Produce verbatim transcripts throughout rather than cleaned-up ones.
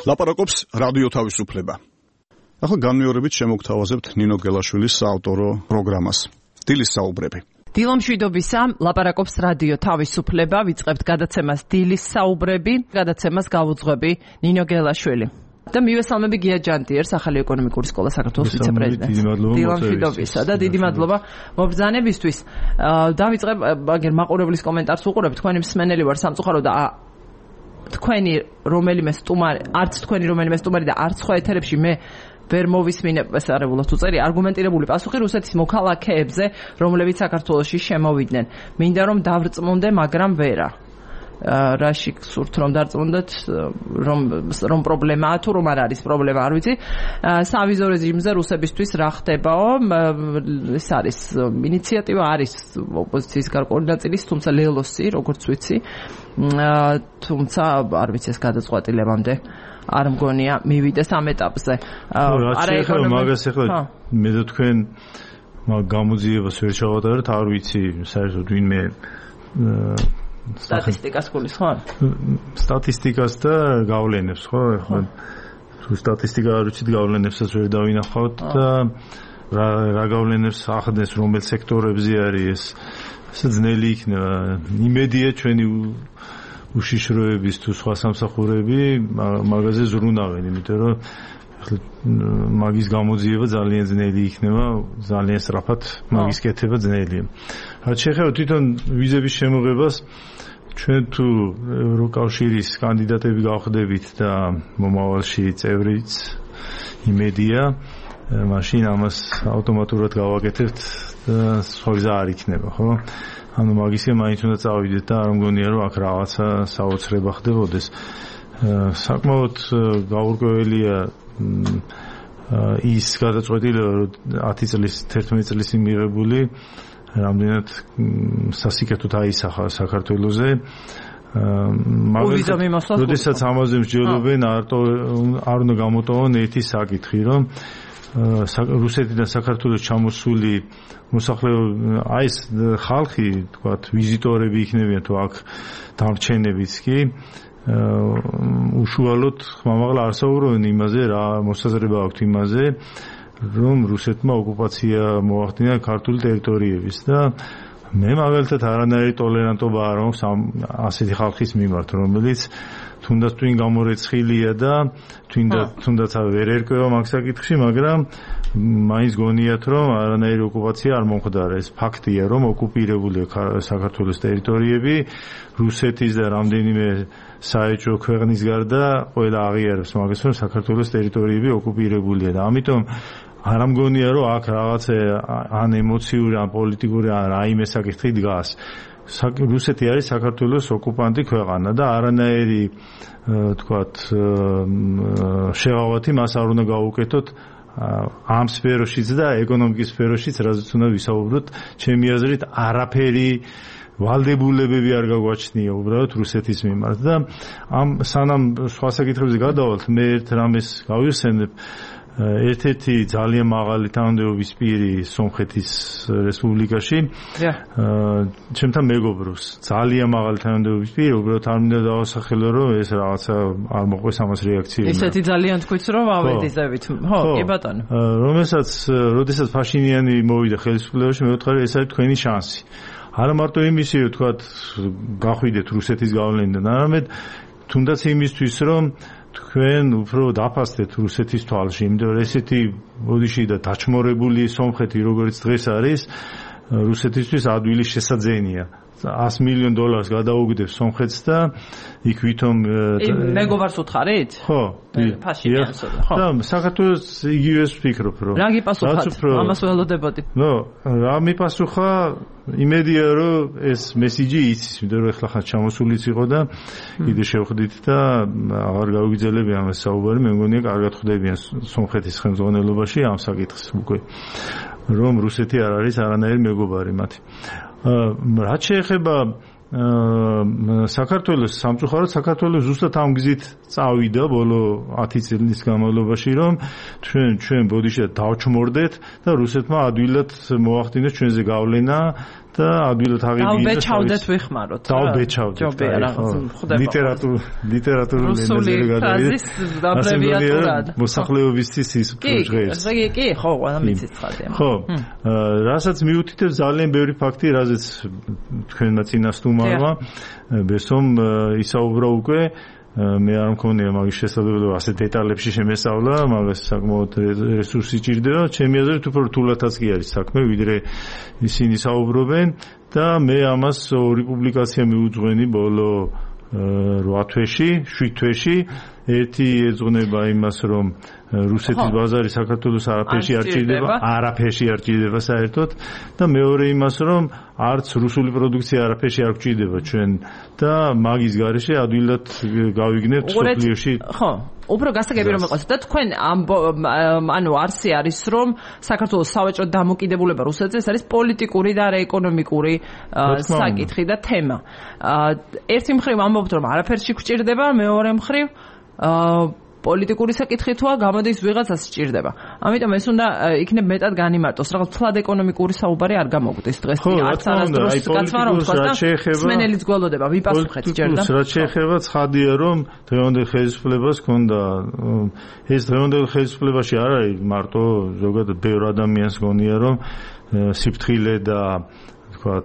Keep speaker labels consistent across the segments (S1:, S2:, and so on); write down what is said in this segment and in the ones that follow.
S1: ლაპარაკობს რადიო თავისუფლება. ახლა განმეორებით შემოგთავაზებთ ნინო გელაშვილის საავტორო პროგრამას. დილის საუბრები.
S2: დილომშვიდობისა, ლაპარაკობს რადიო თავისუფლება, ვიწყებთ გადაცემას დილის საუბრები, გადაცემას გავუძღვები ნინო გელაშვილი. და მივესალმები გია ჯანტიერს, ახალი ეკონომიკური სკოლა საქართველოს ვიცე-პრეზიდენტს. დილომშვიდობისა და დიდი მადლობა მობრძანებისთვის. დავიწყებ აგერ მაყურებლის კომენტარს უყურებ, თქვენი მსმენელი ვარ სამწუხაროდ და თქვენი რომელიმე სტუმარი, არც თქვენი რომელიმე სტუმარი და არც სხვა ეთერებში მე ვერ მოვისმინე ესარებულად უწერი არგუმენტირებული პასუხი რუსეთის მოქალაქეებზე, რომლებიც საქართველოში შემოვიდნენ. მინდა რომ დავრწმუნდე, მაგრამ ვერა. რაში გსურთ რომ დარწმუნდეთ, რომ რომ პრობლემაა თუ რომ არ არის პრობლემა, არ ვიცი. სავიზო რეჟიმზე რუსებისთვის რა ხდებაო? ეს არის ინიციატივა, არის ოპოზიციის გარკვეული ნაწილის, თუმცა ლელოსი, როგორც ვიცი. თუმცა არ ვიცი ეს გადაწყვეტილებამდე არ მგონია მივიდეს ამ ეტაპზე.
S3: არა ეხლა მაგას ეხლა მე და თქვენ გამოძიებას ვერ ჩავატარეთ, არ ვიცი საერთოდ ვინმე
S2: სტატისტიკას გulis ხო?
S3: სტატისტიკას და გავლენებს ხო? ეხლა თუ სტატისტიკა არ ვიცით, გავლენებსაც ვერ დავინახავთ და რა რა გავლენებს ახდენს რომელ სექტორებზე არის ეს. ეს ძნელი იქნება. იმედია ჩვენი უშიშროების თუ სხვა სამსახურები მაგაზე ზრუნავენ, იმიტომ რომ მაგის გამოძიება ძალიან ძნელი იქნება, ძალიან სწრაფად მაგის კეთება ძნელია. რაც შეეხება თვითონ ვიზების შემოღებას, ჩვენ თუ ევროკავშირის კანდიდატები გავხდებით და მომავალში წევრიც იმედია, მაშინ ამას ავტომატურად გავაკეთებთ და სხვა გზა არ იქნება, ხო? ანუ მაგისკენ მაინც უნდა წავიდეთ და არ მგონია რომ აქ რაღაცა საოცრება ხდებოდეს. საკმაოდ გაურკვეველია ის გადაწყვეტილება, რომ ათი წლის, თერთმეტი წლის მიღებული, რამდენად სასიკეთოდ აისახა საქართველოზე. მაგრამ როდესაც ამაზე მსჯელობენ, არ უნდა გამოტოვონ ერთი საკითხი, რომ რუსეთიდან საქართველოს ჩამოსული მოსახლეობა, აი ეს ხალხი, თქვათ, ვიზიტორები იქნებიან თუ აქ დამრჩენებიც კი, უშუალოდ ხმამაღლა არ საუბრობენ იმაზე, რა მოსაზრება აქვთ იმაზე, რომ რუსეთმა ოკუპაცია მოახდინა ქართული ტერიტორიების და მე მაგალითად არანაირი ტოლერანტობა არ მაქვს ამ ასეთი ხალხის მიმართ, რომელიც თუნდაც twin გამორეცხილია და თუნდაც ვერ ერკვევა მაგ საკითხში, მაგრამ მაინც გონიათ რომ არანაირი ოკუპაცია არ მომხდარა. ეს ფაქტია, რომ ოკუპირებულია საქართველოს ტერიტორიები, რუსეთის და რამდენიმე საეჭვო ქვეყნის გარდა ყველა აღიარებს მაგას, რომ საქართველოს ტერიტორიები ოკუპირებულია და ამიტომ არ მგონია რომ აქ რაღაცა ან ემოციური, ან პოლიტიკური, ან რაიმე საკითხი დგას. რუსეთი არის საქართველოს ოკუპანტი ქვეყანა და არანაირი თქვათ შეღავათი მას არ უნდა გაუკეთოთ ამ სფეროშიც და ეკონომიკის სფეროშიც, რაზეც უნდა ვისაუბროთ. ჩემი აზრით არაფერი ვალდებულებები არ გაგვაჩნია უბრალოდ რუსეთის მიმართ და ამ სანამ სხვა საკითხებზე გადავალთ, მე ერთ რამეს გავიხსენებ. ერთ-ერთი ძალიან მაღალი თანამდებობის პირი სომხეთის რესპუბლიკაში ჩემთან მეგობრობს, ძალიან მაღალი თანამდებობის პირი, უბრალოდ არ მინდა დავასახელო, რომ ეს რაღაცა არ მოყვეს ამას რეაქცია.
S2: ისეთი ძალიან თქვით, რომ ავედიზებით. ხო, კი ბატონო.
S3: რომელსაც, როდესაც ფაშინიანი მოვიდა ხელისუფლებაში, მე ვთქვი, ეს არის თქვენი შანსი. არა მარტო იმისი, რომ თქვათ, გახვიდეთ რუსეთის გავლენიდან, არამედ თუნდაც იმისთვის, რომ თქვენ უფრო დაფასდეთ რუსეთის თვალში, იმიტომ რომ ესეთი ბოდიში და დაჩმორებული სომხეთი, როგორც დღეს არის, რუსეთისთვის ადვილი შესაძენია. ას მილიონ დოლარს გადაუგდებს სომხეთს და იქ ვითომ
S2: მეგობარს უთხარით?
S3: ხო,
S2: ფაშინიანსო და ხო.
S3: და საქართველოს იგივეს ვფიქრობ, რომ
S2: რა გიპასუხათ? ამას ველოდებოდი.
S3: ნო, რა მიპასუხა? იმედია რომ ეს მესიჯი იცის, იმიტომ რომ ეხლა ხან ჩამოსულიც იყო და კიდე შევხვდით და აღარ გავიგრძელები ამას საუბარი, მე მგონია კარგად ხვდებიან სომხეთის ხელმძღვანელობაში ამ საკითხს უკვე, რომ რუსეთი არ არის არანაირი მეგობარი მათი. რაც შეეხება საქართველოს სამწუხაროდ საქართველოს ზუსტად ამ გზით წავიდა ბოლო ათი წლის განმავლობაში, რომ ჩვენ ჩვენ ბოდიში დავჩმორდეთ და რუსეთმა ადვილად მოახდინეს ჩვენზე გავლენა და ადვილად აღიდგინეს.
S2: დაუბეჭავდეთ ვიხმაროთ.
S3: დაუბეჭავდეთ. ლიტერატურ ლიტერატურული ენაზე გადავიდეთ.
S2: აბრევიატურად.
S3: მოსახლეობისთვის ის პროჟღერს.
S2: კი, კი, ხო, ყველა მიცით ხალხი.
S3: ხო. რასაც მიუთითებს ძალიან ბევრი ფაქტი, რაზეც თქვენმა წინა სტუმარმა ბესომ ისაუბრა უკვე მე არ მქონია მაგის შესაძლებლობა ასე დეტალებში შემესწავლა, მაგას საკმაოდ რესურსი ჭირდება. ჩემი აზრით უფრო რთულადაც კი არის საქმე, ვიდრე ისინი საუბრობენ და მე ამას ორი პუბლიკაცია მიუძღვენი ბოლო რვა თვეში, შვიდ თვეში. ერთი ეძღვნება იმას, რომ რუსეთის ბაზარი საქართველოს არაფერში არ ჭირდება, არაფერში არ ჭირდება საერთოდ და მეორე იმას, რომ არც რუსული პროდუქცია არაფერში არ გჭირდება ჩვენ და მაგის გარეშე ადვილად გავიგნებთ სოფლიოში.
S2: ხო, უფრო გასაგები რომ იყოს და თქვენ ანუ არსი არის რომ საქართველოს სავაჭრო დამოკიდებულება რუსეთზე ეს არის პოლიტიკური და ეკონომიკური საკითხი და თემა. ერთი მხრივ ამბობთ რომ არაფერში გჭირდება, მეორე მხრივ პოლიტიკური საკითხი თუა გამოდის ვიღაცას სჭირდება. ამიტომ ეს უნდა იქნებ მეტად განიმარტოს. რაღაც თლად ეკონომიკური საუბარი არ გამოგვდის დღეს.
S3: არც არასდროს
S2: კაცმა რომ თქვა და სმენელიც გველოდება ვიპასუხეთ ჯერდა.
S3: რაც შეეხება ცხადია რომ დღევანდელ ხელისუფლებას ქონდა ეს დღევანდელ ხელისუფლებაში არ არის მარტო ზოგადად ბევრ ადამიანს გონია რომ სიფრთხილე და თქვათ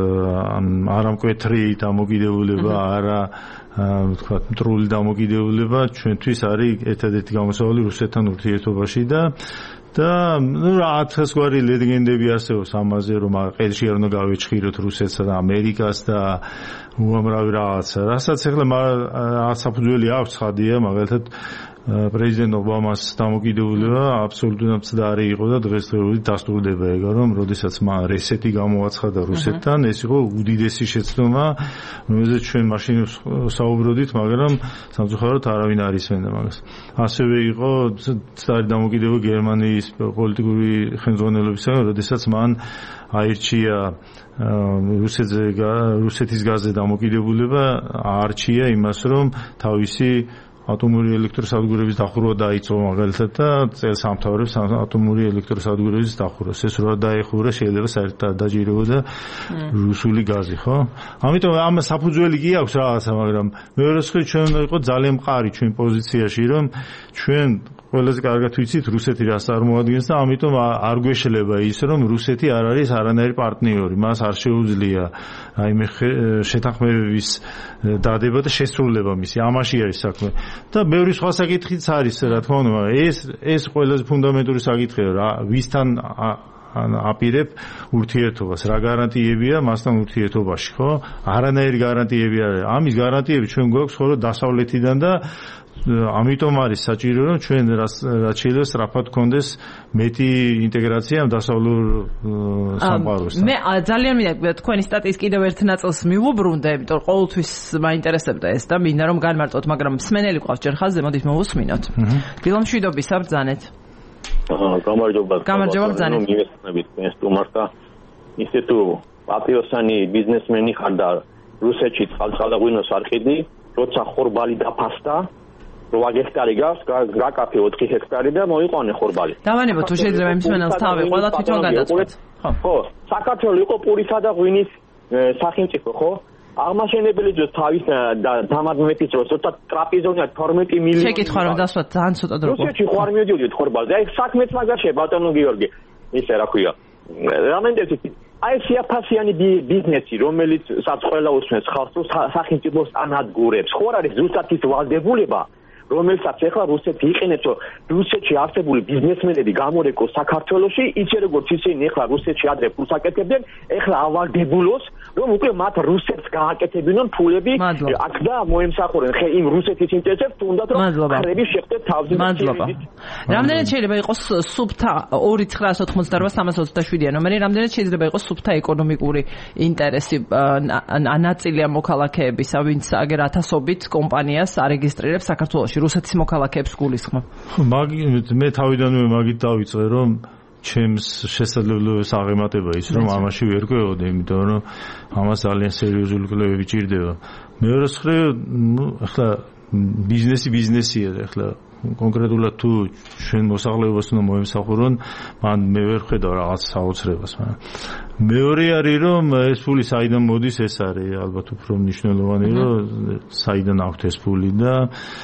S3: არამკვეთრი დამოკიდებულება არა თქვათ მტრული დამოკიდებულება ჩვენთვის არის ერთადერთი გამოსავალი რუსეთთან ურთიერთობაში და და ნუ ათასგვარი ლეგენდები არსებობს ამაზე რომ ყელში არ უნდა გავეჭხიროთ რუსეთსა და ამერიკას და უამრავი რაღაცა რასაც ახლა საფუძველი აქვს ხადია მაგალითად პრეზიდენტ ობამას დამოკიდებულება აბსოლუტურად მცდარი იყო და დღესდღეობით დასტურდება ეგა რომ როდესაც მან რესეტი გამოაცხადა რუსეთთან ეს იყო უდიდესი შეცდომა რომელზეც ჩვენ მაშინ საუბრობდით მაგრამ სამწუხაროდ არავინ არ ისმენდა მაგას ასევე იყო მცდარი დამოკიდებულება გერმანიის პოლიტიკური ხელმძღვანელობისგან როდესაც მან აირჩია რუსეთზე რუსეთის გაზზე დამოკიდებულება აარჩია იმას რომ თავისი ატომური ელექტროსადგურების დახურვა დაიწყო მაგალითად და წელს ამთავრებს ატომური ელექტროსადგურების დახურვას. ეს რა დაეხურა შეიძლება საერთოდ დაჯერებოდა რუსული გაზი, ხო? ამიტომ ამ საფუძველი კი აქვს რაღაცა, მაგრამ მეორე მხრივ ჩვენ უნდა იყო ძალიან მყარი ჩვენ პოზიციაში, რომ ჩვენ ყველაზე კარგად ვიცით რუსეთი რას წარმოადგენს და ამიტომ არ გვეშლება ის რომ რუსეთი არ არის არანაირი პარტნიორი, მას არ შეუძლია რაიმე შეთანხმებების დადება და შესრულება მისი. ამაში არის საქმე. და ბევრი სხვა საკითხიც არის, რა თქმა უნდა, ეს ეს ყველაზე ფუნდამენტური საკითხია რა, ვისთან აპირებ ურთიერთობას, რა გარანტიებია მასთან ურთიერთობაში, ხო? არანაირი გარანტიები არ არის. ამის გარანტიები ჩვენ გვაქვს ხოლმე დასავლეთიდან და ამიტომ არის საჭირო რომ ჩვენ რაც შეიძლება სწრაფად გქონდეს მეტი ინტეგრაცია დასავლურ სამყაროსთან.
S2: მე ძალიან მინდა თქვენი სტატიის კიდევ ერთ ნაწილს მივუბრუნდე, იმიტომ რომ ყოველთვის მაინტერესებდა ეს და მინდა რომ განმარტოთ, მაგრამ მსმენელი ყავს ჯერ ხაზზე, მოდით მოვუსმინოთ. დილამშვიდობისა ბრძანეთ.
S4: გამარჯობა.
S2: გამარჯობა ბრძანეთ.
S4: მივესწრებით ეს სტუმართა ისე თუ პატრიოტანი ბიზნესმენი ხარ და რუსეთში წყალწალაღვინოს არ ყიდი, როცა ხორბალი დაფასდა რვა ჰექტარი გავს, გაკაფე ოთხი ჰექტარი და მოიყვანე ხორბალი.
S2: დავანებოთ თუ შეიძლება იმის მენელს თავი, ყველა თვითონ გადაწყვეტ.
S4: ხო, საქართველოს იყო პურისა და ღვინის სახელმწიფო, ხო? აღმაშენებელი ძოს თავის დამადმეთის დროს, როცა ტრაპიზონია თორმეტი მილიონი.
S2: შეკითხვა რომ დასვათ ძალიან ცოტა დრო.
S4: რუსეთში ხარ მივიდოდით ხორბალზე. აი საქმეც მაგაშია ბატონო გიორგი. ისე რა ქვია. რამენდეცი აი სიაფასიანი ბიზნესი, რომელიც სადაც ყველა უსმენს ხალხს, სახელმწიფოს ანადგურებს. ხო არ არის ზუსტად ის ვალდებულება რომელსაც ახლა რუსეთი იყენებს, რომ რუსეთში არსებული ბიზნესმენები გამორეკოს საქართველოში, ისე როგორც ისინი ახლა რუსეთში ადრე ფულს აკეთებდნენ, ახლა ავალდებულოს, რომ უკვე მათ რუსეთს გააკეთებინონ ფულები, აქ და მოემსახურեն ხე იმ რუსეთის ინტერესებს, თუნდაც რომ ხრები შეხვდეთ თავზე.
S2: მადლობა. რამდენად შეიძლება იყოს სუფთა ორი ცხრაას ოთხმოცდარვა სამას ოცდაშვიდი ნომერი, რამდენად შეიძლება იყოს სუფთა ეკონომიკური ინტერესი ნაწილია მოქალაქეებისა, ვინც აგერ ათასობით კომპანიას არეგისტრირებს საქართველოში. რუსეთის მოქალაქეებს გულისხმობ.
S3: მაგით მე თავიდანვე მაგით დავიწყე რომ ჩემს შესაძლებლობებს აღემატება ის რომ ამაში ვერ გვეოდე, იმიტომ რომ ამას ძალიან სერიოზული კვლევები ჭირდება. მეორე მხრივ, ნუ ახლა ბიზნესი ბიზნესია და ახლა კონკრეტულად თუ ჩვენ მოსახლეობას უნდა მოემსახურონ, მან მე ვერ ხედავ რაღაც საოცრებას, მაგრამ მეორე არის რომ ეს ფული საიდან მოდის ეს არის ალბათ უფრო მნიშვნელოვანი რომ საიდან აქვს ეს ფული და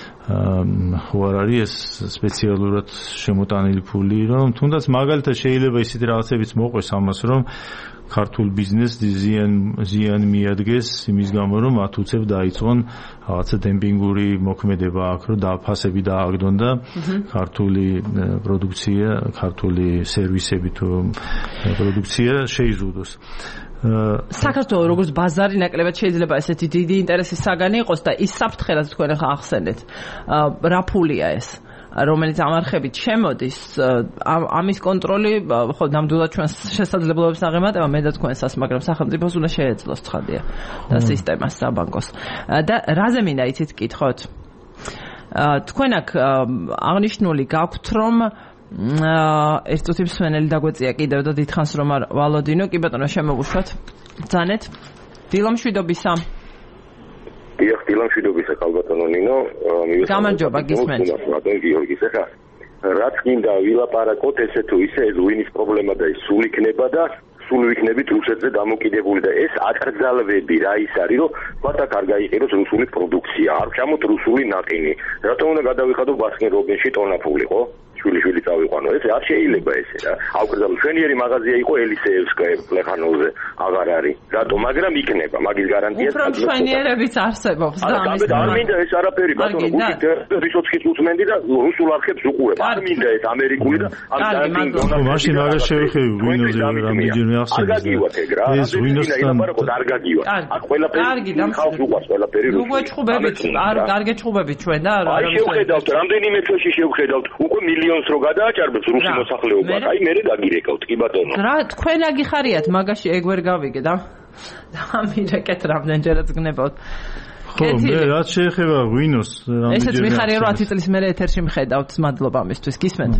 S3: ხო არ არის ეს სპეციალურად შემოტანილი ფული რომ თუნდაც მაგალითად შეიძლება ისეთი რაღაცებიც მოყვეს ამას რომ ქართულ ბიზნესს ზიან ზიანი მიადგეს იმის გამო რომ მათ უცებ დაიწყონ რაღაცა დემპინგური მოქმედება აქ რომ დააფასები დააგდონ და ქართული პროდუქცია, ქართული სერვისები თუ პროდუქცია შეიზრდოს.
S2: საქართველოს როგორც ბაზარი ნაკლებად შეიძლება ესეთი დიდი ინტერესის საგანი იყოს და ის საფრთხე რაც თქვენ ახლა ახსენეთ რა ფულია ეს რომელიც ამარხებით შემოდის ამის კონტროლი ხო ნამდვილად ჩვენს შესაძლებლობებს აღემატება მე და თქვენსას მაგრამ სახელმწიფოს უნდა შეეძლოს ცხადია და სისტემას საბანკოს და რაზე მინდა იცით კითხოთ თქვენ აქ აღნიშნული გაქვთ რომ ერთ წუთი მსვენელი დაგვეწია კიდევ და დიდხანს რომ არ ვალოდინო კი ბატონო შემოვუშვათ ბრძანეთ დილამშვიდობისა
S5: დიახ, დილამშვიდობისა კალბატონო ნინო,
S2: გამარჯობა გისმენთ.
S5: ბატონ გიორგის, ახლა რაც გინდა ვილაპარაკოთ, ესე თუ ისე ეს ვინის პრობლემა და ის სულ იქნება და სულ ვიქნებით რუსეთზე დამოკიდებული და ეს აკრძალვები რა ის არის, რომ მათ აქ არ გაიყიდოს რუსული პროდუქცია, არ ჩამოთ რუსული ნაყინი. რატომ უნდა გადავიხადო ბასკინ რობინში ტონაფული, ხო? შვილი-შვილი წავიყვანო, ეს არ შეიძლება ესე რა. ავკრძალო ჩვენიერი მაღაზია იყო ელისეევსკაია პლეხანოვზე, აღარ არის. რატო, მაგრამ იქნება, მაგის გარანტია.
S2: უფრო ჩვენიერებიც არსებობს და ამის.
S5: არ მინდა ეს არაფერი, ბატონო, გუშინ რისოცხის უსმენდი და რუსულ არხებს უყურებ. არ მინდა ეს ამერიკული და ამ
S3: დანტინგ. მაშინ აღარ შევიხები ვინოზე რამეჯერმე ახსენეთ. ეს ვინოსთან
S5: არ გაგივა. აქ ყველაფერი ხალხს უყვარს ყველაფერი რუსული.
S2: უკვე ჩხუბებით, არ კარგი ჩხუბებით ჩვენ და
S5: რა. აი შევხედავთ, რამდენიმე თვეში შევხედავთ, უკვე მილიონს რო გადააჭარბებს რუსი მოსახლეობა. აი მე დაგირეკავთ, კი ბატონო.
S2: რა თქვენ აგიხარიათ მაგაში ეგ ვერ გავიგე და ამირეკეთ რამდენჯერაც გნებავთ.
S3: ხო, მე რაც შეეხება ვინოს რამდენჯერმე
S2: ესეც მიხარია რომ ათი წლის მერე ეთერში მხედავთ მადლობა ამისთვის გისმენთ.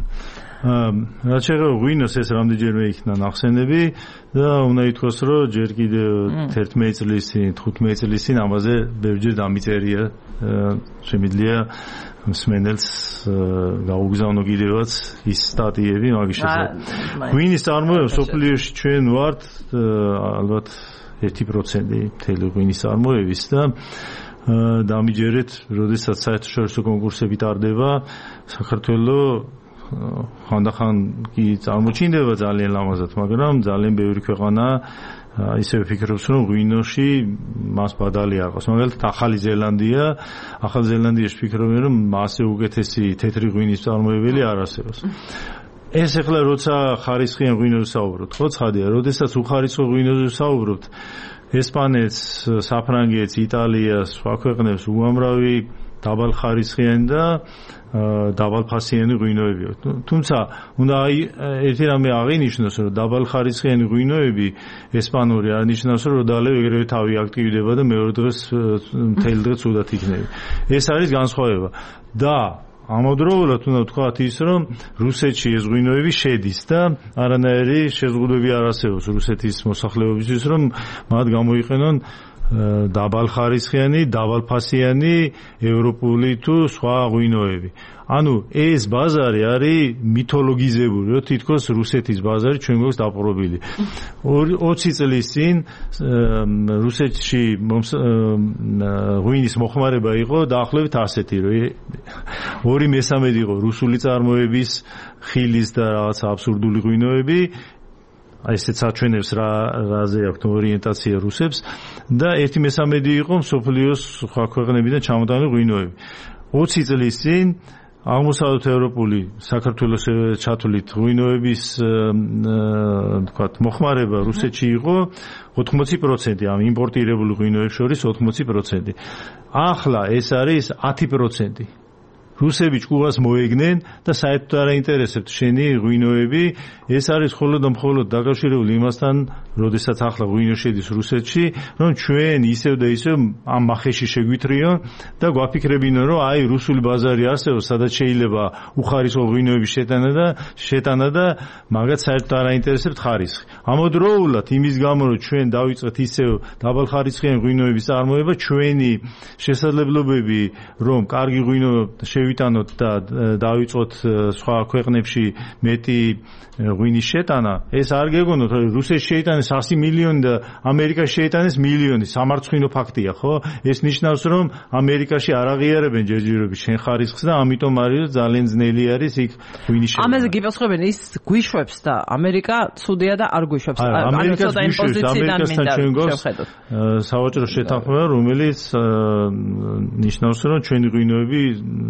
S3: რაც შეეხება ვინოს ეს რამდენჯერმე იქნა ნახსენები და უნდა ითქვას რომ ჯერ კიდევ თერთმეტი წლის წინ, თხუთმეტი წლის წინ ამაზე ბევრჯერ დამიწერია შემიძლია მსმენელს გაუგზავნო კიდევაც ის სტატიები მაგის შესახებ. ვინის წარმოება სოფლიოში ჩვენ ვართ ალბათ ერთი პროცენტი მთელი ღვინის წარმოების და დამიჯერეთ, როდესაც საერთაშორისო კონკურსები ტარდება, საქართველოს ხანდახან კი წარმოჩინდება ძალიან ლამაზად, მაგრამ ძალიან ბევრი ქვეყანა ისევ ფიქრობს, რომ ღვინოში მას ბადალი არ ყავს. მაგალითად, ახალი ზელანდია, ახალი ზელანდიაში ფიქრობენ, რომ მასე უკეთესი თეთრი ღვინის წარმოებელი არ არსებობს. ეს ახლა როცა ხარისხიან ღვინოზე საუბრობთ, ხო ცხადია, როდესაც უხარისხო ღვინოზე საუბრობთ, ესპანეთს, საფრანგეთს, იტალიას, სხვა ქვეყნებს უამრავი დაბალხარისხიანი და დაბალფასიანი ღვინოები აქვს. თუმცა უნდა ერთი რამე აღინიშნოს, რომ დაბალხარისხიანი ღვინოები ესპანური არ ნიშნავს, რომ დალევ ეგრევე თავი აქტივდება და მეორე დღეს მთელი დღე ცუდად იქნება. ეს არის განსხვავება და ამავდროულად უნდა ვთქვათ ის, რომ რუსეთში ეს ღვინოები შედის და არანაირი შეზღუდვები არ არსებობს რუსეთის მოსახლეობისთვის, რომ მათ გამოიყენონ დაბალხარისხიანი, დაბალფასიანი ევროპული თუ სხვა ღვინოები. ანუ ეს ბაზარი არის მითოლოგიზებული, რომ თითქოს რუსეთის ბაზარი ჩვენ გვაქვს დაპყრობილი. ოცი წლის წინ რუსეთში ღვინის მოხმარება იყო დაახლოებით ასეთი, რომ ორი მესამედი იყო რუსული წარმოების ხილის და რაღაც აბსურდული ღვინოები. აი ესეც აჩვენებს რა რაზე აქვს ორიენტაცია რუსებს და ერთი მესამედი იყო მსოფლიოს სხვა ქვეყნებიდან ჩამოტანილი ღვინოები. ოცი წლის წინ აღმოსავლეთ ევროპული საქართველოს ჩათვლით ღვინოების თქვათ მოხმარება რუსეთში იყო ოთხმოცი პროცენტი, ამ იმპორტირებული ღვინოებს შორის ოთხმოცი პროცენტი. ახლა ეს არის ათი პროცენტი. რუსები ჭკუას მოეგნენ და საერთოდ არ აინტერესებთ შენი ღვინოები, ეს არის მხოლოდ და მხოლოდ დაკავშირებული იმასთან, როდესაც ახლა ღვინო შედის რუსეთში, რომ ჩვენ ისევ და ისევ ამ მახეში შეგვითრიონ და გვაფიქრებინონ, რომ აი რუსული ბაზარი არსებობს, სადაც შეიძლება უხარისხო ღვინოების შეტანა და შეტანა და მაგათ საერთოდ არ აინტერესებთ ხარისხი. ამავდროულად იმის გამო, რომ ჩვენ დავიწყეთ ისევ დაბალხარისხიანი ღვინოების წარმოება, ჩვენი შესაძლებლობები, რომ კარგი ღვინო მივიტანოთ და დავიწყოთ სხვა ქვეყნებში მეტი ღვინის შეტანა, ეს არ გეგონოთ, რომ რუსეთში შეიტანეს ასი მილიონი და ამერიკაში შეიტანეს მილიონი, სამარცხვინო ფაქტია, ხო? ეს ნიშნავს, რომ ამერიკაში არ აღიარებენ ჯერჯერობით შენ ხარისხს და ამიტომ არის ძალიან ძნელი არის იქ ღვინის შეტანა.
S2: ამაზე გიპასუხებენ, ის გვიშვებს და ამერიკა ცუდია და არ გვიშვებს. ანუ ცოტა იმ პოზიციიდან მინდა შევხედოთ.
S3: სავაჭრო შეთანხმება, რომელიც ნიშნავს, რომ ჩვენი ღვინოები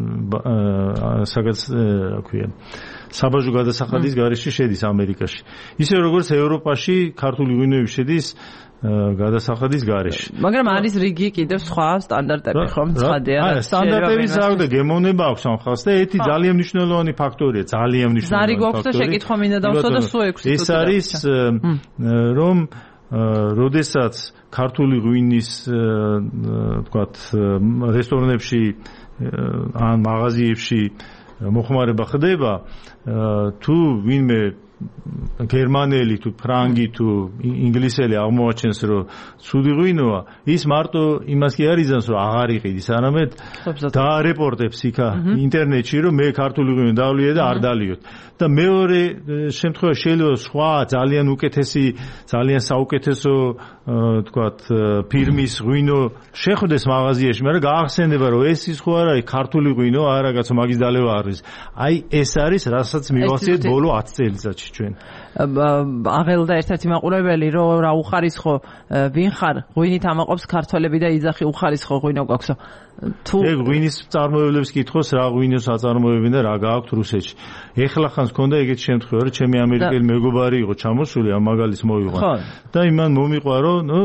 S3: საგაც, რა ქვია, საბაჟო გადასახადის გარეშე შედის ამერიკაში. ისე როგორც ევროპაში ქართული ღვინოები შედის გადასახადის გარეშე.
S2: მაგრამ არის რიგი კიდევ სხვა სტანდარტები, ხომ? სხვადია.
S3: არა, სტანდარტების აღდა გემოვნება აქვს ამ ხალხს და ერთი ძალიან მნიშვნელოვანი ფაქტორია, ძალიან მნიშვნელოვანი.
S2: ზარი გვაქვს და შეკითხვა მინდა დავსვა და სულ ექვსი.
S3: ეს არის რომ როდესაც ქართული ღვინის თქვათ რესტორნებში ან მაღაზიებში მოხმარება ხდება, თუ ვინმე გერმანელი თუ ფრანგი თუ ინგლისელი აღმოაჩენს, რომ ცუდი ღვინოა, ის მარტო იმას კი არ იზამს, რომ აღარ იყიდის, არამედ დაარეპორტებს იქა ინტერნეტში, რომ მე ქართული ღვინო დავლიე და არ დალიოთ. და მეორე შემთხვევაში შეიძლება სხვა ძალიან უკეთესი, ძალიან საუკეთესო თქვათ ფირმის ღვინო შეხვდეს მაღაზიაში, მაგრამ გაახსენდება, რომ ეს ის ხო არ არის ქართული ღვინო, არა რაღაცა მაგის დალევა არის. აი ეს არის, რასაც მივახციეთ ბოლო ათი წელიწადში ჩვენ.
S2: აღელ და ერთ-ერთი მაყურებელი, რომ რა უხარისხო ვინ ხარ, ღვინით ამაყობს ქართველები და იძახი უხარისხო ღვინო გვაქვსო. თუ
S3: ეგ ღვინის წარმოებლებს კითხოს, რა ღვინოს აწარმოებენ და რა გააქვთ რუსეთში. ეხლა ხანს ქონდა ეგეთი შემთხვევა, რომ ჩემი ამერიკელი მეგობარი იყო ჩამოსული, ამ მაგალითს მოვიყვან. და იმან მომიყვა, რომ ნუ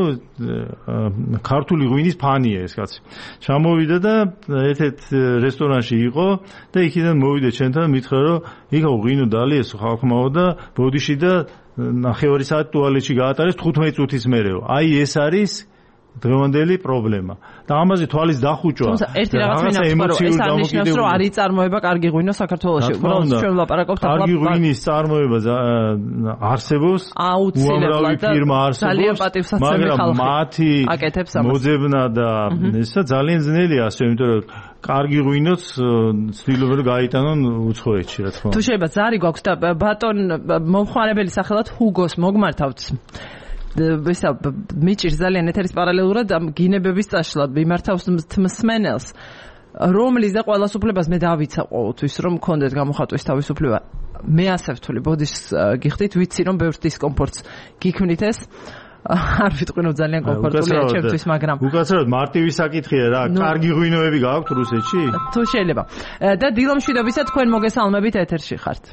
S3: ქართული ღვინის ფანია ეს კაცი. ჩამოვიდა და ერთ-ერთ რესტორანში იყო და იქიდან მოვიდა ჩვენთან, მითხრა, რომ იქ ღვინო დალიეს ხალხმაო და ბოდიში და ნახევარი საათი ტუალეტში გაატარეს თხუთმეტი წუთის მერეო. აი ეს არის დღევანდელი პრობლემა. და ამაზე თვალის დახუჭვა.
S2: თუმცა ერთი რაღაც მინახავს, რომ ეს არ ნიშნავს, რომ არ იწარმოება კარგი ღვინო საქართველოში. უბრალოდ ჩვენ ვლაპარაკობთ ახლა
S3: კარგი ღვინის წარმოება არსებობს.
S2: აუცილებლად
S3: ფირმა არსებობს, მაგრამ მათი მოძებნა და ესა ძალიან ძნელია ასე, იმიტომ რომ კარგი ღვინოც ცდილობენ რომ გაიტანონ უცხოეთში, რა თქმა უნდა.
S2: თუ შეიძლება ზარი გვაქვს და ბატონ მომხმარებელი სახელად ჰუგოს მოგმართავთ. ვისა მიჭირს ძალიან ეთერის პარალელურად ამ გინებების წაშლად მიმართავს მსმენელს, რომლის და ყველას უფლებას მე დავიცა ყოველთვის, რომ მქონდეთ გამოხატვის თავისუფლება. მე ასე ვთვლი, ბოდის გიხდით, ვიცი რომ ბევრ დისკომფორტს გიქმნით ეს. არ ვიტყვი რომ ძალიან კომფორტულია ჩემთვის, მაგრამ
S3: უკაცრავად მარტივი საკითხია რა, კარგი ღვინოები გააქვთ რუსეთში?
S2: თუ შეიძლება. და დილომშვიდობისა თქვენ მოგესალმებით ეთერში ხართ.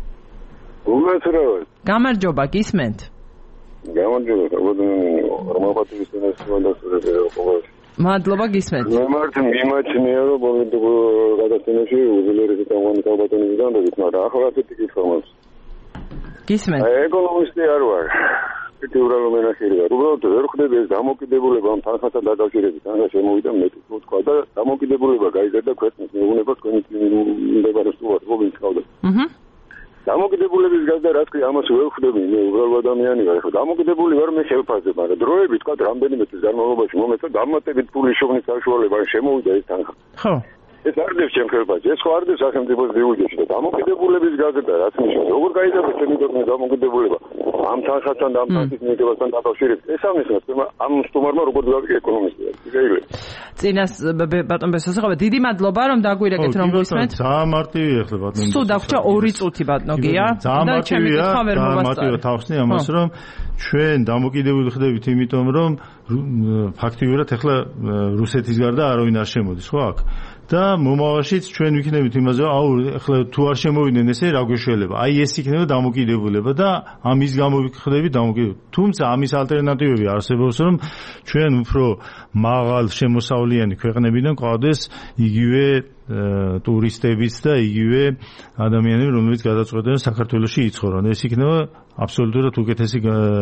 S5: უკაცრავად.
S2: გამარჯობა, გისმენთ.
S5: გამარჯობა, რომაპატივის ინსტიტუტის
S2: მადლობა, გისმენთ.
S5: მე მარტო მიმაჩნია რომ პოლიტიკურ გადაცემაში უძლიერესი წამყვანი კალბატონიდან და გითხრა ახლა ასეთი კითხვა მაქვს.
S2: გისმენთ.
S5: ეკონომისტი არ ვარ. ერთი უბრალო მენახელი ვარ. უბრალოდ ვერ ხვდები ეს დამოკიდებულება ამ თანხასთან დაკავშირებით. თანხა შემოვიდა მეტი თქვა და დამოკიდებულება გაიზარდა ქვეყნის მეურნეობას თქვენი მიმდებარე სულ რობინს ყავდა. აჰა. დამოკიდებულების გაზდა რა თქმა ამას ვერ ხვდები, მე უბრალო ადამიანი ვარ. ხო, დამოკიდებული ვარ მე ხელფასზე, მაგრამ დროები თქვა რამდენიმე წლის განმავლობაში მომეცა დამატებით ფულის შოვნის საშუალება შემოვიდა ეს თანხა.
S2: ხო.
S5: ეს არ დევს ჩემ ხელფასზე, ეს ხო არ დევს სახელმწიფოს დიუჯეტში და დამოკიდებულების გაზდა რაც ნიშნავს, როგორ გაიზარდა ჩემი ქვეყნის დამოკიდებულება ამ თანხასთან და ამ თანხის მიღებასთან დაკავშირებით. ეს ამისნაც ამ სტუმარმა როგორ გავიგე ეკონომისტია. შეიძლება.
S2: წინას ბატონ ბესოსაღობა, დიდი მადლობა რომ დაგვირეკეთ რომ გვისმენთ.
S3: ძალიან მარტივია ახლა ბატონ.
S2: სულ დაგვრჩა ორი წუთი ბატონო გია.
S3: ძალიან მარტივია, ძალიან მარტივია თავხსნი ამას რომ ჩვენ დამოკიდებული ხდებით იმიტომ რომ ფაქტიურად ახლა რუსეთის გარდა არავინ არ შემოდის, ხო აქ? და მომავალშიც ჩვენ ვიქნებით იმაზე, აუ ახლა თუ არ შემოვიდნენ ესე რა გვეშველება. აი ეს იქნება დამოკიდებულება და ამის გამო ვიხდებით დამოკიდებულება. თუმცა ამის ალტერნატივები არსებობს, რომ ჩვენ უფრო მაღალ შემოსავლიანი ქვეყნებიდან ყავდეს იგივე ტურისტებიც და იგივე ადამიანები, რომლებიც გადაწყვეტენ საქართველოში იცხოვრონ. ეს იქნება აბსოლუტურად უკეთესი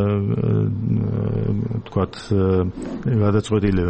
S3: თქვათ გადაწყვეტილება.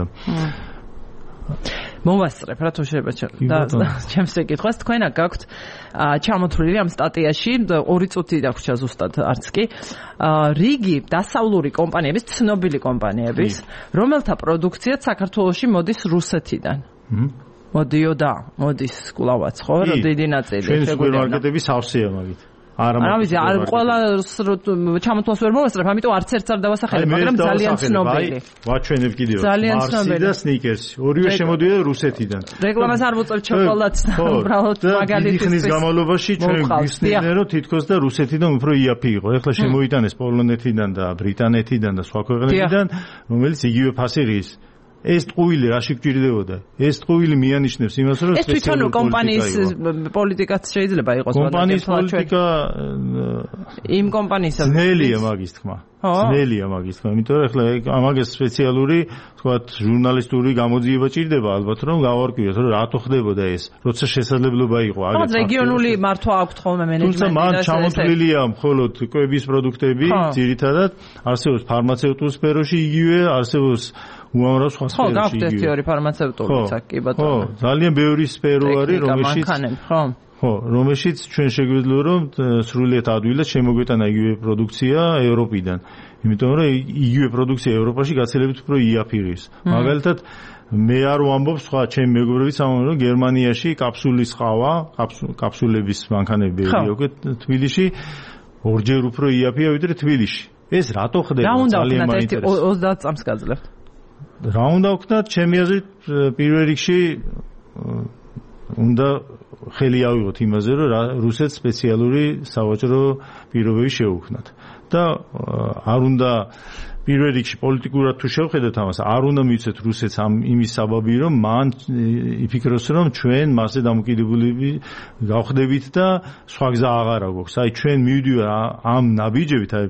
S2: მოვასწრებ რა თუ შეიძლება და ჩემს ეკითხვას თქვენა გაქვთ ჩამოთვლილი ამ სტატიაში ორი წუთი დაგვრჩა ზუსტად არც კი რიგი დასავლური კომპანიების, ცნობილი კომპანიების, რომელთა პროდუქციაც საქართველოში მოდის რუსეთიდან. მოდიო და მოდის კლავაც ხო რა დიდი ნაწილი
S3: ჩვენი სუპერმარკეტები სავსეა მაგით
S2: არა ვიცი არ ყველა ჩამოთვალს ვერ მოვასწრებ ამიტომ არც ერთს არ დავასახელებ მაგრამ ძალიან ცნობილი
S3: ვაჩვენებ კიდევ მარსი და სნიკერსი ორივე შემოდიოდა რუსეთიდან
S2: რეკლამას არ ვუწევ ჩოკოლადს უბრალოდ მაგალითის
S3: ხნის განმავლობაში ჩვენ ვისნიდნენ რომ თითქოს და რუსეთიდან უფრო იაფი იყო ეხლა შემოიტანეს პოლონეთიდან და ბრიტანეთიდან და სხვა ქვეყნებიდან რომელიც იგივე ფასი ღირს ეს ტყუილი რაში გჭირდებოდა? ეს ტყუილი მიანიშნებს იმას, რომ
S2: ეს თვითონ კომპანიის პოლიტიკაც შეიძლება იყოს.
S3: კომპანიის პოლიტიკა
S2: იმ კომპანიისა
S3: ძნელია მაგის თქმა. ძნელია მაგის თქმა. იმიტომ რომ ეხლა ამაგეს სპეციალური, თქვათ, ჟურნალისტური გამოძიება ჭირდება ალბათ, რომ გავარკვიოთ, რომ რატო ხდებოდა ეს, როცა შესაძლებლობა იყო აგეთ.
S2: ხო, რეგიონული მართვა აქვს ხოლმე მენეჯმენტი.
S3: თუმცა მან ჩამოთვლილია მხოლოდ კვების პროდუქტები, ძირითადად არსებობს ფარმაცევტულ სფეროში იგივე, არსებობს უამრავ სხვა სფეროში.
S2: ხო, გავხდეთ თეორი ფარმაცევტულიც აქ კი ბატონო.
S3: ხო, ძალიან ბევრი სფერო არის, რომელშიც
S2: ხო.
S3: ხო, რომელშიც ჩვენ შეგვიძლია რომ სრულიად ადვილად შემოგვეტანა იგივე პროდუქცია ევროპიდან. იმიტომ რომ იგივე პროდუქცია ევროპაში გაცილებით უფრო იაფი ღირს. მაგალითად მე არ ვამბობ სხვა ჩემი მეგობრებიც ამბობენ რომ გერმანიაში კაფსულის ყავა, კაფსულების მანქანები აქვს თბილისში ორჯერ უფრო იაფია ვიდრე თბილისში. ეს რატო ხდება?
S2: ძალიან მაინტერესებს. ოცდაათ წამს გაძლევთ.
S3: რა უნდა ვქნათ, ჩემი აზრით პირველ რიგში უნდა ხელი ავიღოთ იმაზე, რომ რუსეთს სპეციალური სავაჭრო პირობები შეუქმნათ. და არ უნდა პირველ რიგში პოლიტიკურად თუ შევხედოთ ამას, არ უნდა მივცეთ რუსეთს ამ იმის საბაბი, რომ მან იფიქროს, რომ ჩვენ მასზე დამოკიდებულები გავხდებით და სხვა გზა აღარ აქვს. აი ჩვენ მივდივარ ამ ნაბიჯებით, აი